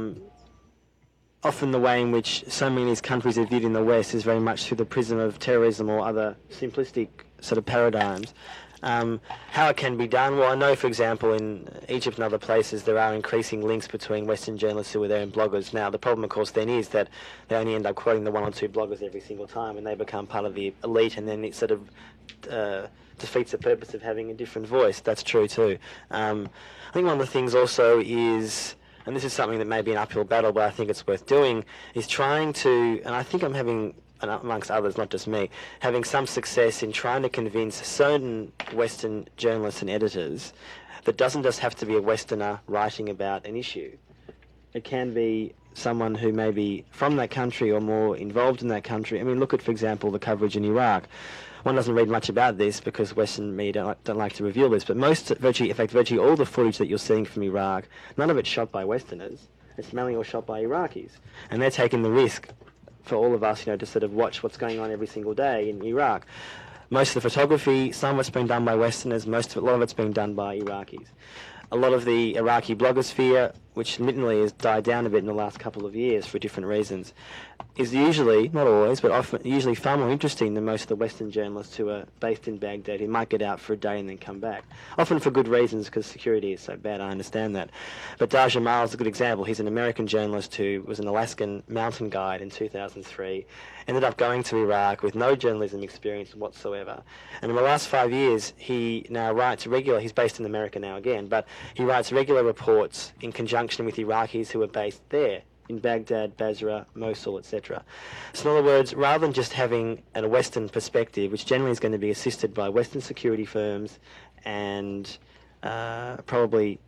Speaker 2: often the way in which so many of these countries are viewed in the West is very much through the prism of terrorism or other simplistic sort of paradigms. How it can be done? Well, I know, for example, in Egypt and other places there are increasing links between Western journalists who are there and bloggers. Now, the problem, of course, then is that they only end up quoting the one or two bloggers every single time, and they become part of the elite, and then it sort of defeats the purpose of having a different voice. That's true too. I think one of the things also is, and this is something that may be an uphill battle, but I think it's worth doing, is trying to, and I think I'm having, and amongst others, not just me, having some success in trying to convince certain Western journalists and editors that doesn't just have to be a Westerner writing about an issue. It can be someone who may be from that country or more involved in that country. I mean, look at, for example, the coverage in Iraq. One doesn't read much about this because Western media don't like to reveal this, but virtually all the footage that you're seeing from Iraq, none of it's shot by Westerners. It's mainly all shot by Iraqis. And they're taking the risk for all of us, to sort of watch what's going on every single day in Iraq. Most of the photography, some of it's been done by Westerners, a lot of it's been done by Iraqis. A lot of the Iraqi blogosphere, which admittedly has died down a bit in the last couple of years for different reasons, is usually, not always, but often usually far more interesting than most of the Western journalists who are based in Baghdad, who might get out for a day and then come back. Often for good reasons, because security is so bad, I understand that. But Dar Jamal is a good example. He's an American journalist who was an Alaskan mountain guide in 2003, ended up going to Iraq with no journalism experience whatsoever. And in the last 5 years, he now writes he's based in America now again, but he writes regular reports in conjunction with Iraqis who are based there, in Baghdad, Basra, Mosul, etc. So in other words, rather than just having a Western perspective, which generally is going to be assisted by Western security firms and probably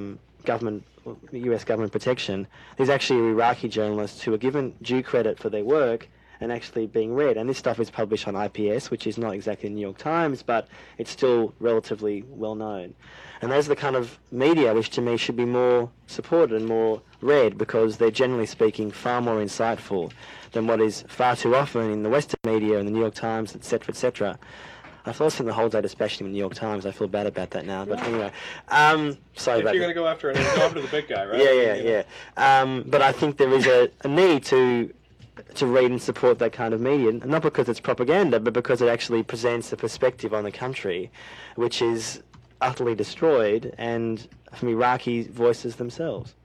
Speaker 2: US government protection, there's actually Iraqi journalists who are given due credit for their work and actually being read. And this stuff is published on IPS, which is not exactly the New York Times, but it's still relatively well known. And those are the kind of media which to me should be more supported and more read, because they're generally speaking far more insightful than what is far too often in the Western media and the New York Times, etc., etc. I've spent the whole day dispatching the New York Times. I feel bad about that now, but anyway. Sorry about that.
Speaker 1: If you're going to go after it, go after the big guy, right?
Speaker 2: Yeah. But I think there is a need to read and support that kind of media, not because it's propaganda, but because it actually presents a perspective on the country which is utterly destroyed, and from Iraqi voices themselves.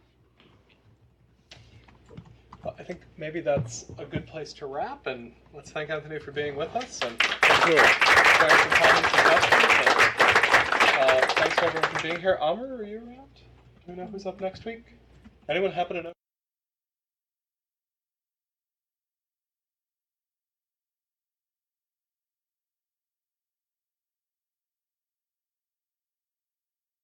Speaker 1: Well, I think maybe that's a good place to wrap, and let's thank Anthony for being with us and sharing some comments and questions. Thanks to everyone for being here. Amr, are you around? Do we know who's up next week? Anyone happen to know?